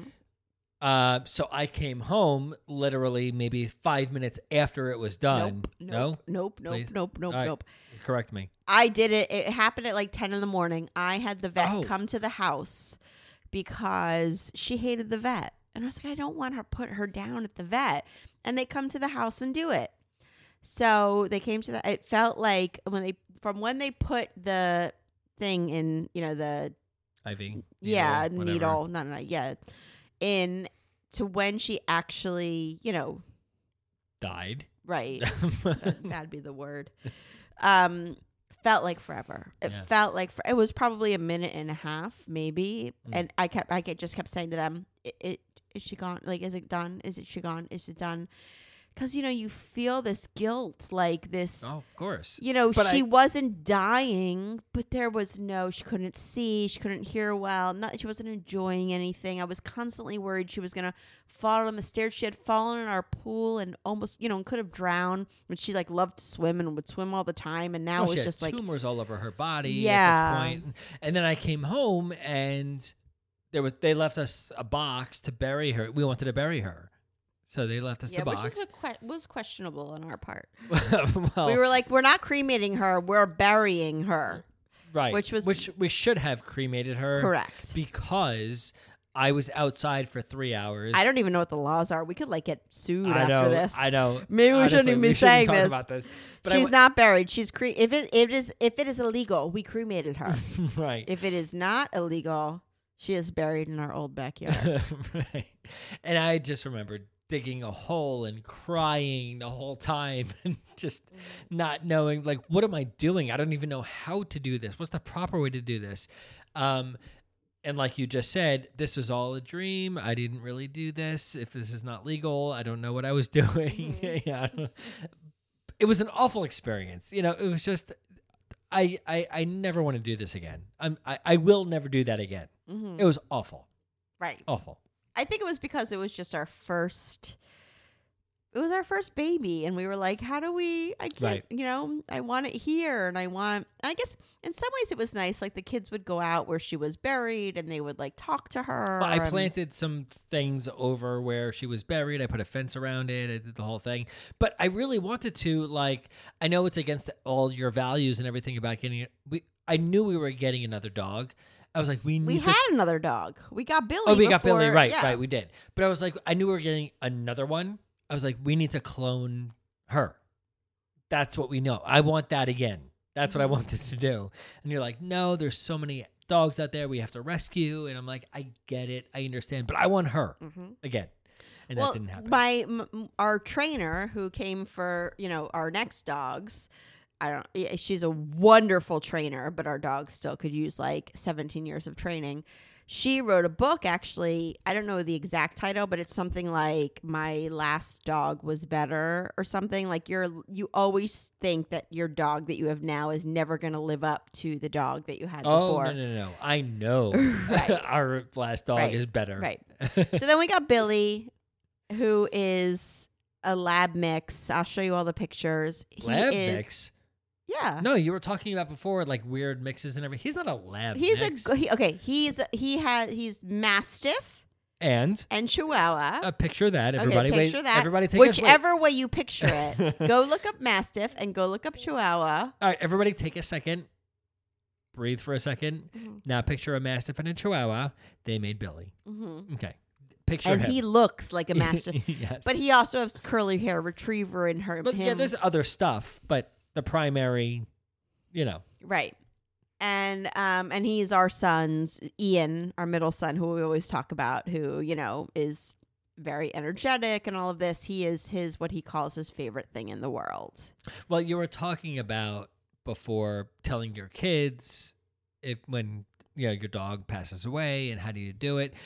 so I came home literally maybe 5 minutes after it was done. Nope. Nope. Correct me. I did it. It happened at like 10 in the morning. I had the vet come to the house because she hated the vet. And I was like, I don't want her put her down at the vet. And they come to the house and do it. So they came to it felt like when they put the thing in, the IV. Needle. In to when she actually, died. Right. That'd be the word. Felt like forever. It felt like it was probably a minute and a half, maybe. And I just kept saying to them, is she gone? Like, is it done? Is she gone? Is it done? Because, you feel this guilt, like this. Oh, of course. She wasn't dying, but she couldn't see. She couldn't hear well. She wasn't enjoying anything. I was constantly worried she was going to fall on the stairs. She had fallen in our pool and almost, could have drowned. But she loved to swim and would swim all the time. And now it was just tumors all over her body at this point. And then I came home and they left us a box to bury her. We wanted to bury her. So they left us the box. Which was questionable on our part. Well, we were like, we're not cremating her. We're burying her. Right. Which we should have cremated her. Correct. Because I was outside for 3 hours. I don't even know what the laws are. We could get sued after this. I know. Maybe we shouldn't even be saying this. About this. But she's not buried. She's if it is illegal, we cremated her. Right. If it is not illegal, she is buried in our old backyard. Right. And I just remembered digging a hole and crying the whole time and just not knowing, what am I doing? I don't even know how to do this. What's the proper way to do this? And And like you just said, this is all a dream. I didn't really do this. If this is not legal, I don't know what I was doing. Yeah, it was an awful experience. You know, it was just, I never want to do this again. I will never do that again. It was awful. Right. Awful. I think it was because it was just our first baby, and we were like, how do we, I can't, Right. you know, I want it here, and I guess in some ways it was nice, like the kids would go out where she was buried and they would like talk to her. Well, I planted some things over where she was buried. I put a fence around it. I did the whole thing. But I really wanted to, like, I know it's against all your values and everything about getting it. I knew we were getting another dog. I was like, we had another dog. We got Billy. Oh, we got Billy. Right, yeah. right, we did. But I was like, I knew we were getting another one. I was like, we need to clone her. That's what we know. I want that again. That's what I wanted to do. And you're like, no, there's so many dogs out there we have to rescue. And I'm like, I get it. I understand. But I want her again. And that didn't happen. Our trainer who came for, you know, our next dogs, she's a wonderful trainer, but our dog still could use like 17 years of training. She wrote a book, actually. I don't know the exact title, but it's something like My Last Dog Was Better or something. Like you always think that your dog that you have now is never going to live up to the dog that you had before. Oh, no. I know our last dog is better. Right. So then we got Billy, who is a lab mix. I'll show you all the pictures. Mix? Yeah. No, you were talking about before, like weird mixes and everything. He's not a lab mix. He's Mastiff and Chihuahua. A picture of that. Everybody, picture that. Everybody, take whichever way you picture it. Go look up Mastiff and go look up Chihuahua. All right, everybody, take a second. Breathe for a second. Now picture a Mastiff and a Chihuahua. They made Billy. Okay. Picture and him. he looks like a Mastiff. Yes. But he also has curly hair retriever in her. But yeah, there's other stuff, but the primary, you know. Right. And he's our son's, Ian, our middle son, who we always talk about, who, you know, is very energetic and all of this. He is what he calls his favorite thing in the world. Well, you were talking about before telling your kids when you know your dog passes away and how do you do it.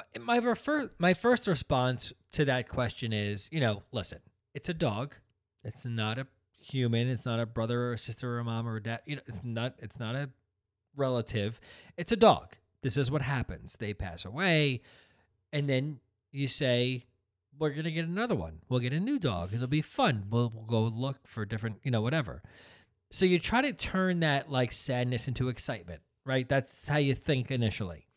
My first response to that question is, you know, listen, it's a dog. It's not a human. It's not a brother or a sister or a mom or a dad. You know, it's not a relative. It's a dog. This is what happens. They pass away, and then you say, we're gonna get another one. We'll get a new dog. It'll be fun. We'll go look for different, you know, whatever. So you try to turn that like sadness into excitement, right? That's how you think initially.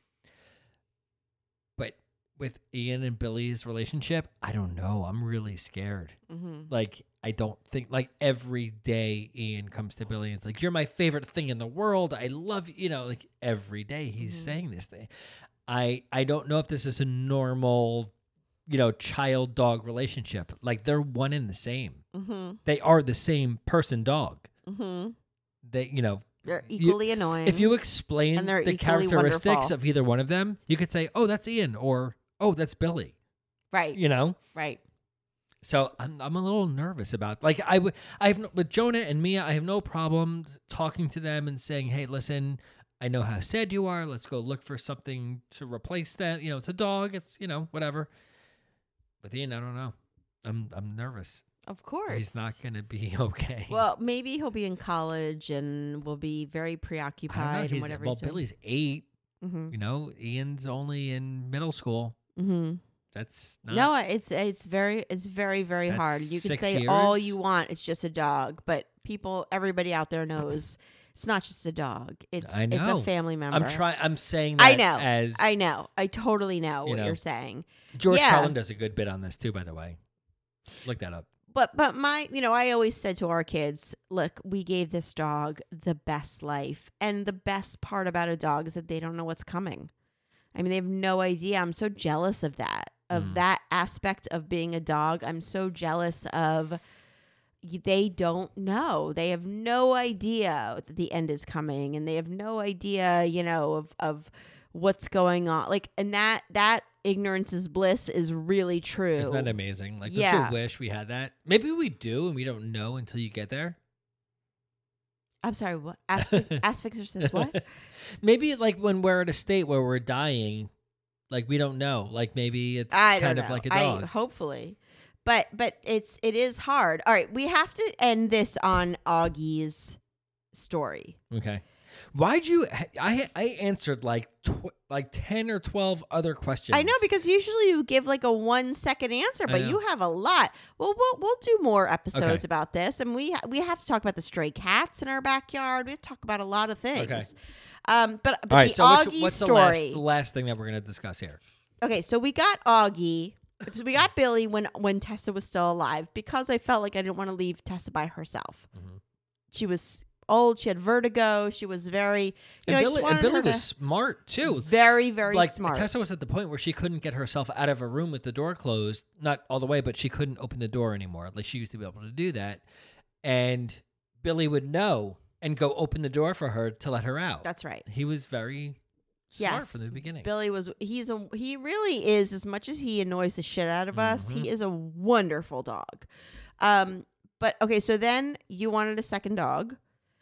But with Ian and Billy's relationship, I don't know. I'm really scared. Like, I don't think, like, every day Ian comes to Billy and it's like, you're my favorite thing in the world. I love you. You know, like, every day he's saying this thing. I don't know if this is a normal, you know, child-dog relationship. Like, they're one and the same. They are the same person-dog. They, you know. They're equally annoying. If you explain the characteristics wonderful. of either one of them, you could say, oh, that's Ian, or, oh, that's Billy. Right. You know? Right. So I'm a little nervous about, like, with Jonah and Mia, I have no problem talking to them and saying, hey, listen, I know how sad you are. Let's go look for something to replace that. You know, it's a dog. It's, you know, whatever. With Ian, I don't know. I'm nervous. Of course. He's not going to be okay. Well, maybe he'll be in college and will be very preoccupied and whatever he's doing. Billy's 8. You know, Ian's only in middle school. That's not... No, it's very very hard. You can say all you want. It's just a dog, but everybody out there knows it's not just a dog. It's a family member. I'm saying that I know. I totally know what you're saying. George Carlin does a good bit on this too, by the way. Look that up. But I always said to our kids, look, we gave this dog the best life. And the best part about a dog is that they don't know what's coming. I mean, they have no idea. I'm so jealous of that, that aspect of being a dog. I'm so jealous of, they don't know. They have no idea that the end is coming. And they have no idea, you know, of what's going on. Like, and that ignorance is bliss is really true. Isn't that amazing? Like, don't you wish we had that? Maybe we do and we don't know until you get there. I'm sorry, what? Asphyxia says what? Maybe like when we're at a state where we're dying, like we don't know. Like maybe it's I kind don't of know. like a dog. Hopefully. But it is hard. All right, we have to end this on Augie's story. Okay. Why'd you? I answered like 10 or 12 other questions. I know, because usually you give like a 1 second answer, but you have a lot. Well, we'll do more episodes about this, and we have to talk about the stray cats in our backyard. We have to talk about a lot of things. Okay. But all right. the So Augie what's story. the last thing that we're going to discuss here? Okay, so we got Augie. We got Billy when Tessa was still alive, because I felt like I didn't want to leave Tessa by herself. Mm-hmm. She was old. She had vertigo. She was very, Billy was smart too. Very, very smart. Tessa was at the point where she couldn't get herself out of a room with the door closed, not all the way, but she couldn't open the door anymore. Like she used to be able to do that, and Billy would know and go open the door for her to let her out. That's right. He was very smart from the beginning. Billy was. He really is. As much as he annoys the shit out of us, he is a wonderful dog. But okay, so then you wanted a second dog.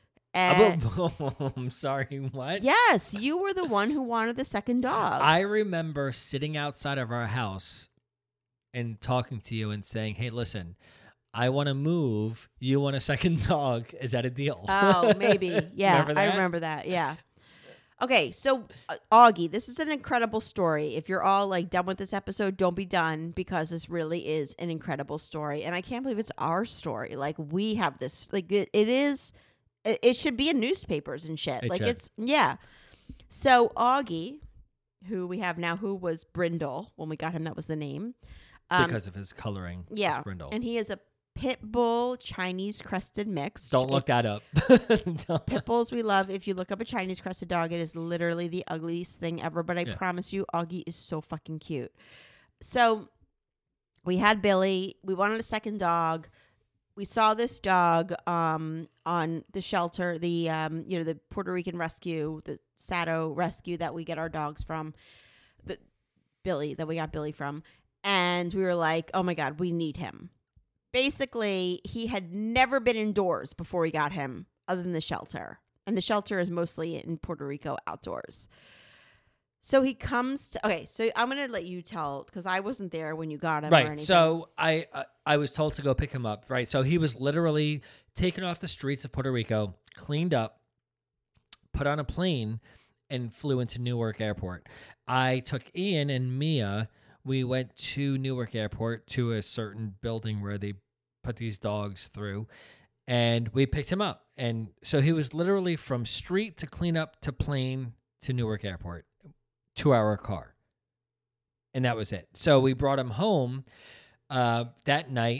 I'm sorry, what? Yes, you were the one who wanted the second dog. I remember sitting outside of our house and talking to you and saying, hey, listen, I want to move. You want a second dog. Is that a deal? Oh, maybe. Yeah, I remember that. Yeah. Okay, so Augie, this is an incredible story. If you're all like done with this episode, don't be done, because this really is an incredible story. And I can't believe it's our story. Like, we have this, like it is... It should be in newspapers and shit. Yeah. So Augie, who we have now, who was Brindle when we got him, that was the name. Because of his coloring. Yeah. Brindle. And he is a pit bull Chinese crested mix. Don't look that up. Pit bulls we love. If you look up a Chinese crested dog, it is literally the ugliest thing ever. But I promise you, Augie is so fucking cute. So we had Billy. We wanted a second dog. We saw this dog on the shelter, the Puerto Rican rescue, the Sato rescue that we get our dogs from, that we got Billy from, and we were like, oh my God, we need him. Basically, he had never been indoors before we got him, other than the shelter, and the shelter is mostly in Puerto Rico outdoors. So he comes to, okay, so I'm going to let you tell, because I wasn't there when you got him or anything. So I was told to go pick him up, right? So he was literally taken off the streets of Puerto Rico, cleaned up, put on a plane, and flew into Newark Airport. I took Ian and Mia. We went to Newark Airport to a certain building where they put these dogs through, and we picked him up. And so he was literally from street to cleanup to plane to Newark Airport. 2-hour car. And that was it. So we brought him home that night.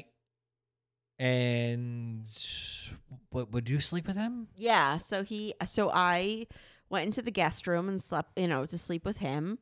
And would you sleep with him? Yeah. So I went into the guest room and slept, to sleep with him.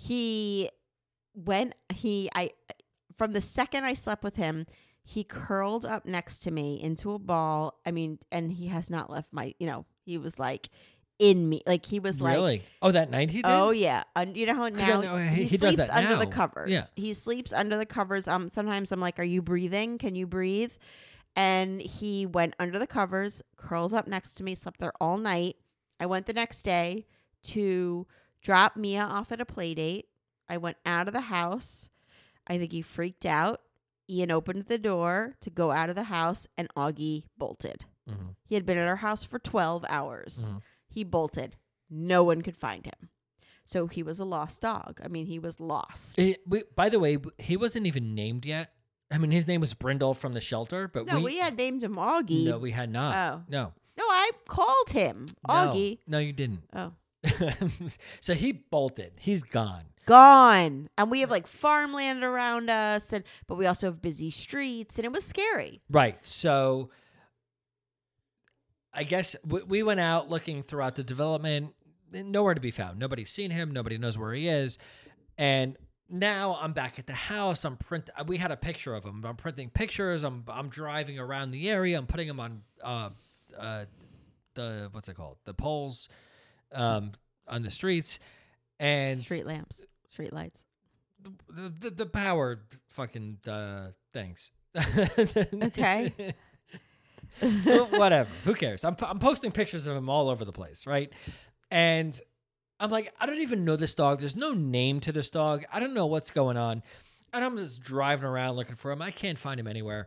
From the second I slept with him, he curled up next to me into a ball. I mean, and he has not left he was like in me, like he was like, really? Oh, that night he did? Oh yeah. You know how now he sleeps does that under now. the covers. Yeah. He sleeps under the covers. Sometimes I'm like, are you breathing? Can you breathe? And he went under the covers, curls up next to me, slept there all night. I went the next day to drop Mia off at a play date. I went out of the house. I think he freaked out. Ian opened the door to go out of the house, and Augie bolted. Mm-hmm. He had been at our house for 12 hours. Mm-hmm. He bolted. No one could find him. So he was a lost dog. I mean, he was lost. By the way, he wasn't even named yet. I mean, his name was Brindle from the shelter, but we had named him Augie. No, we had not. Oh. No, I called him Augie. No, you didn't. Oh. So he bolted. He's gone. Gone. And we have like farmland around us, but we also have busy streets, and it was scary. Right. So I guess we went out looking throughout the development, nowhere to be found. Nobody's seen him. Nobody knows where he is. And now I'm back at the house. We had a picture of him. I'm printing pictures. I'm driving around the area. I'm putting him on the what's it called? The poles on the streets and street lamps, street lights. The power fucking things. Okay. Well, whatever. Who cares? I'm posting pictures of him all over the place, right? And I'm like, I don't even know this dog. There's no name to this dog. I don't know what's going on. And I'm just driving around looking for him. I can't find him anywhere.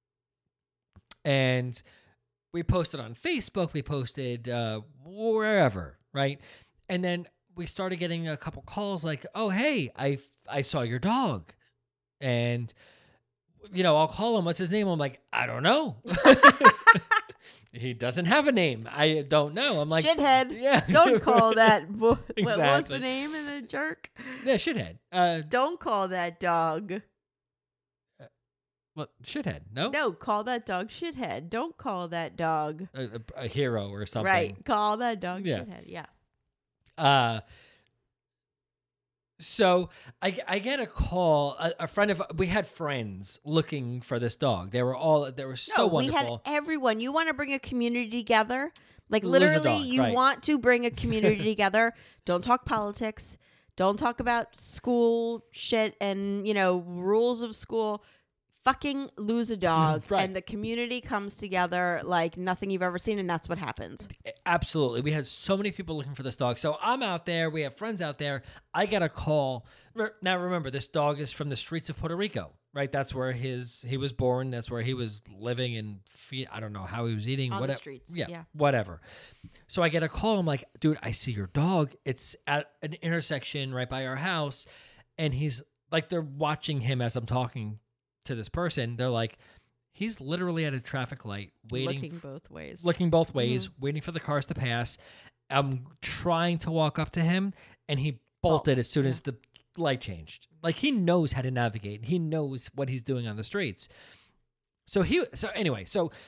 And we posted on Facebook. We posted wherever, right? And then we started getting a couple calls like, oh, hey, I saw your dog. And, I'll call him. What's his name? I'm like, I don't know. He doesn't have a name. I don't know. I'm like, shithead. Yeah. Don't call that. Exactly. What was the name of the jerk? Yeah, shithead. Don't call that dog. What, shithead? No? No, call that dog shithead. Don't call that dog. A hero or something. Right. Call that dog Yeah. shithead. Yeah. So I get a call. A friend of we had friends looking for this dog. They were so wonderful. We had everyone. You want to bring a community together? Like Lose a literally, dog, you right. want to bring a community together. Don't talk politics. Don't talk about school shit and rules of school. Fucking lose a dog, Right. and the community comes together like nothing you've ever seen, and that's what happens. Absolutely. We had so many people looking for this dog. So I'm out there. We have friends out there. I get a call. Now, remember, this dog is from the streets of Puerto Rico, right? That's where he was born. That's where he was living and I don't know how he was eating. On the streets. Yeah. Whatever. So I get a call. I'm like, dude, I see your dog. It's at an intersection right by our house. And he's like, they're watching him as I'm talking to this person. They're like, he's literally at a traffic light waiting, looking both ways, waiting for the cars to pass. I'm trying to walk up to him, and he bolted as soon as the light changed. Like, he knows how to navigate. He knows what he's doing on the streets. So anyway,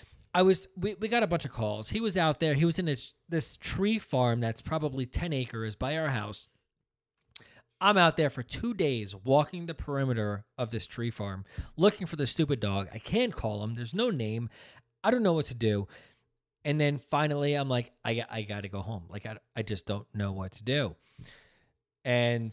we got a bunch of calls. He was out there. He was in this tree farm that's probably 10 acres by our house. I'm out there for 2 days walking the perimeter of this tree farm, looking for the stupid dog. I can't call him. There's no name. I don't know what to do. And then finally, I'm like, I got to go home. Like, I just don't know what to do. And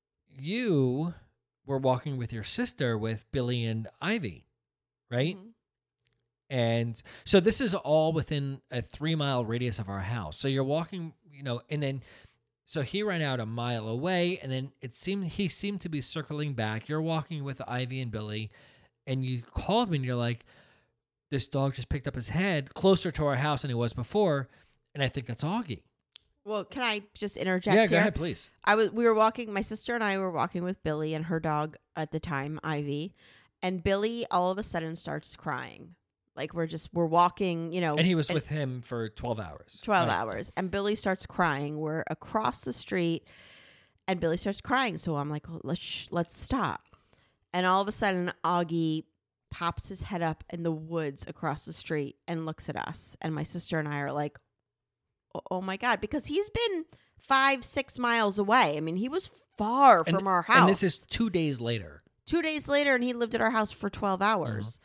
you were walking with your sister with Billy and Ivy, right? Mm-hmm. And so this is all within a 3-mile radius of our house. So you're walking, and then... So he ran out a mile away, and then he seemed to be circling back. You're walking with Ivy and Billy, and you called me, and you're like, this dog just picked up his head closer to our house than he was before, and I think that's Augie. Well, can I just interject Yeah, here? go ahead, please. We were walking, my sister and I were walking with Billy and her dog at the time, Ivy, and Billy all of a sudden starts crying. Like we're walking, And he was with him for 12 hours. 12 Right. hours. And Billy starts crying. We're across the street and Billy starts crying. So I'm like, oh, let's stop. And all of a sudden, Augie pops his head up in the woods across the street and looks at us. And my sister and I are like, oh my God, because he's been 5-6 miles away. I mean, he was far from our house. And this is 2 days later. 2 days later, and he lived at our house for 12 hours. Mm-hmm.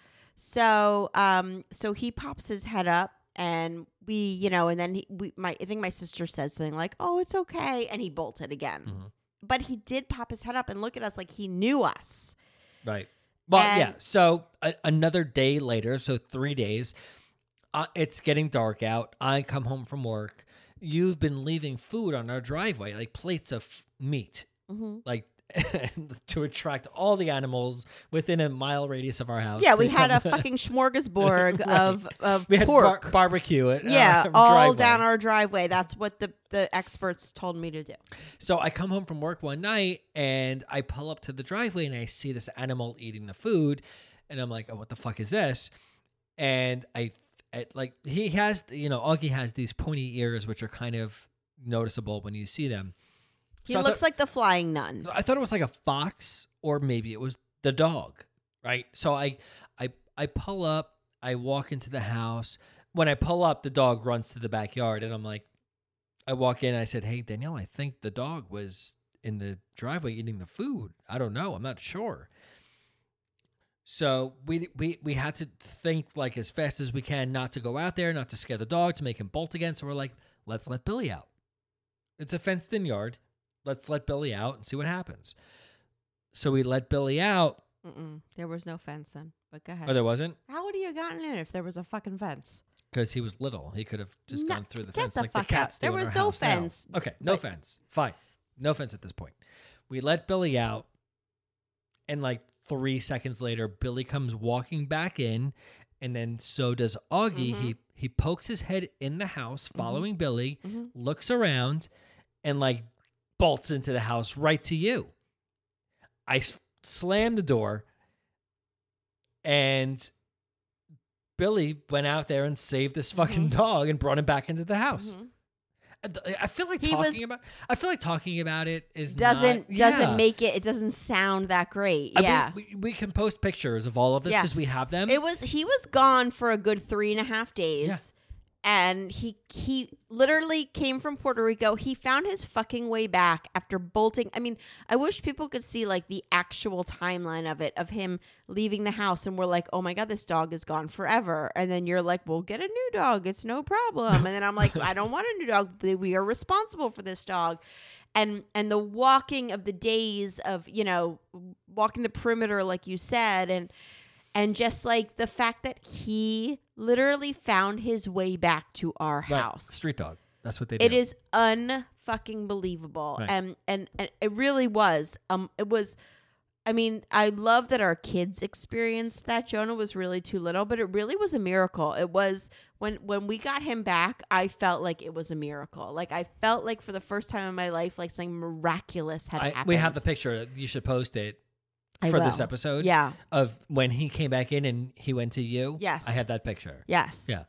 So he pops his head up, and we, and then I think my sister said something like, "Oh, it's okay," and he bolted again. Mm-hmm. But he did pop his head up and look at us like he knew us. Right. Well, yeah. So another day later, so 3 days, it's getting dark out. I come home from work. You've been leaving food on our driveway, like plates of meat, like to attract all the animals within a mile radius of our house. Yeah, we had a fucking smorgasbord of we had pork. Barbecue at all driveway. down our driveway. That's what the experts told me to do. So I come home from work one night and I pull up to the driveway and I see this animal eating the food, and I'm like, oh, what the fuck is this? And he has, Augie has these pointy ears which are kind of noticeable when you see them. He looks like the Flying Nun. I thought it was like a fox, or maybe it was the dog, right? So I pull up, I walk into the house. When I pull up, the dog runs to the backyard, and I'm like, I walk in, and I said, hey, Danielle, I think the dog was in the driveway eating the food. I don't know. I'm not sure. So we had to think like as fast as we can not to go out there, not to scare the dog, to make him bolt again. So we're like, let's let Billy out. It's a fenced-in yard. Let's let Billy out and see what happens. So we let Billy out. There was no fence then, but go ahead. Oh, there wasn't? How would he you gotten in if there was a fucking fence? Because he was little. He could have just gone through the get fence the like fuck the cats out. do There in was our no house now. fence, Okay, no but- fence. Fine. No fence at this point. We let Billy out, and like 3 seconds later, Billy comes walking back in, and then so does Augie. He pokes his head in the house, following Billy, looks around, and like bolts into the house right to you. I slammed the door, and Billy went out there and saved this fucking dog and brought him back into the house. I feel like talking about it is Doesn't make it. It doesn't sound that great. Yeah. We can post pictures of all of this Yeah. because we have them. He was gone for a good 3.5 days. Yeah. And he literally came from Puerto Rico. He found his fucking way back after bolting. I mean, I wish people could see like the actual timeline of it, of him leaving the house, and we're like, oh my God, this dog is gone forever. And then you're like, we'll get a new dog. It's no problem. And then I'm like, I don't want a new dog. We are responsible for this dog. And the walking of the days of, walking the perimeter, like you said, and just like the fact that he literally found his way back to our house. Street dog. That's what they do. It is unfucking believable. Right. And it really was. It was, I mean, I love that our kids experienced that. Jonah was really too little, but it really was a miracle. It was when we got him back, I felt like it was a miracle. Like I felt like for the first time in my life, like something miraculous had happened. We have the picture. You should post it. I For will. this episode, Yeah. of when he came back in and he went to you. Yes. I have that picture. Yes. Yeah.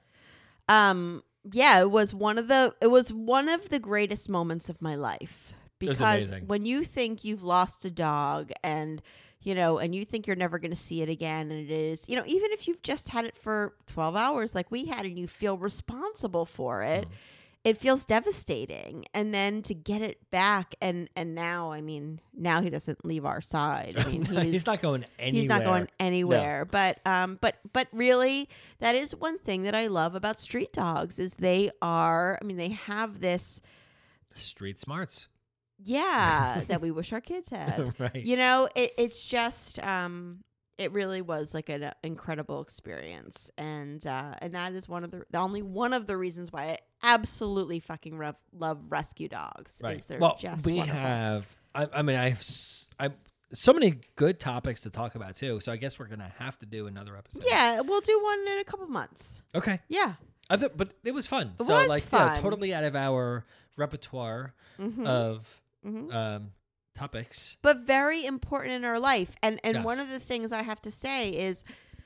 Yeah, it was one of the greatest moments of my life, It was because amazing. when you think you've lost a dog and and you think you're never going to see it again, and it is, even if you've just had it for 12 hours like we had and you feel responsible for it, it feels devastating. And then to get it back, and now, I mean, now he doesn't leave our side. I mean, he's not going anywhere. He's not going anywhere. No. But really, that is one thing that I love about street dogs is they have this Street smarts. that we wish our kids had. Right. It's just it really was like an incredible experience, and that is only one of the reasons why I absolutely fucking love rescue dogs. Right. Is they're Well, just we wonderful. have. I have so many good topics to talk about too. So I guess we're gonna have to do another episode. Yeah, we'll do one in a couple months. Okay. Yeah. But it was fun. It so was like fun. totally out of our repertoire Mm-hmm. of topics. But very important in our life. And Yes. one of the things I have to say is,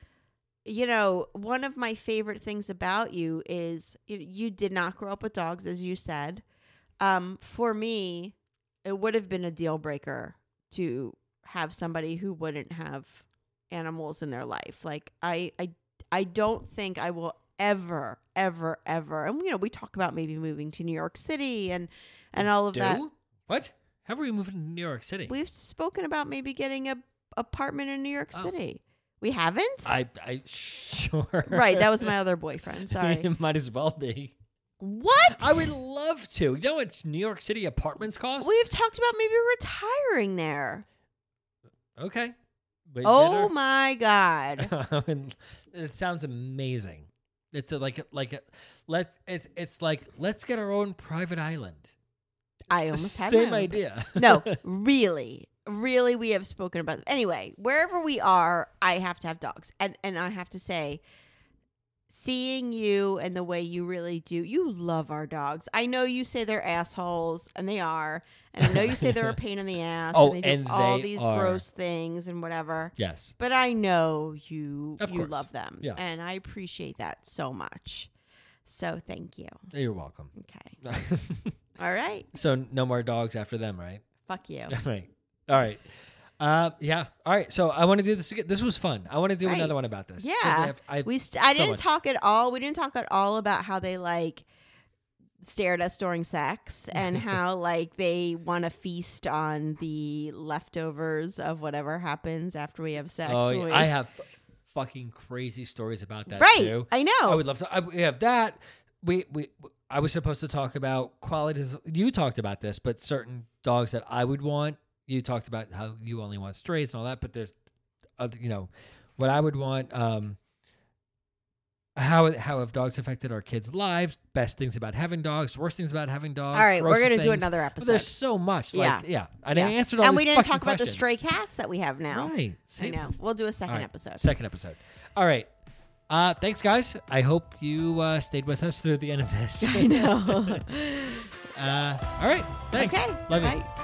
one of my favorite things about you is you did not grow up with dogs, as you said. For me, it would have been a deal breaker to have somebody who wouldn't have animals in their life. Like I don't think I will ever, ever, ever. And we talk about maybe moving to New York City and all of that. What? How are we moving to New York City? We've spoken about maybe getting a apartment in New York City. We haven't? I sure. Right, that was my other boyfriend. Sorry. It might as well be. What? I would love to. You know what New York City apartments cost? We've talked about maybe retiring there. Okay. But Oh my God. it sounds amazing. It's it's like let's get our own private island. I almost had Same my own. idea. No, really, we have spoken about it. Anyway, wherever we are, I have to have dogs, and I have to say, seeing you and the way you really do, you love our dogs. I know you say they're assholes, and they are, and I know you say they're a pain in the ass, Oh, and they do and all they these are. gross things and whatever. Yes. But I know you Of course. love them, Yes. and I appreciate that so much. So thank you. You're welcome. Okay. All right. So no more dogs after them, right? Fuck you. Right. All right. Yeah. All right. So I want to do this again. This was fun. I want to do Right. another one about this. 'Cause Yeah. I so didn't much. talk at all. We didn't talk at all about how they like stared at us during sex and how like they want to feast on the leftovers of whatever happens after we have sex. Oh, when yeah. we- I have fucking crazy stories about that right. too. I know. I would love to. We have that. I was supposed to talk about qualities. You talked about this, but certain dogs that I would want. You talked about how you only want strays and all that, but there's other, what I would want. How have dogs affected our kids' lives? Best things about having dogs, worst things about having dogs. All right, we're going to do another episode. There's so much. Yeah. And I answered all and these we didn't fucking talk about the questions. stray cats that we have now. Right. I know. We'll do a second All right, episode. Second episode. All right. Thanks, guys. I hope you stayed with us through the end of this. I know. All right. Thanks. Okay. Love you. Bye.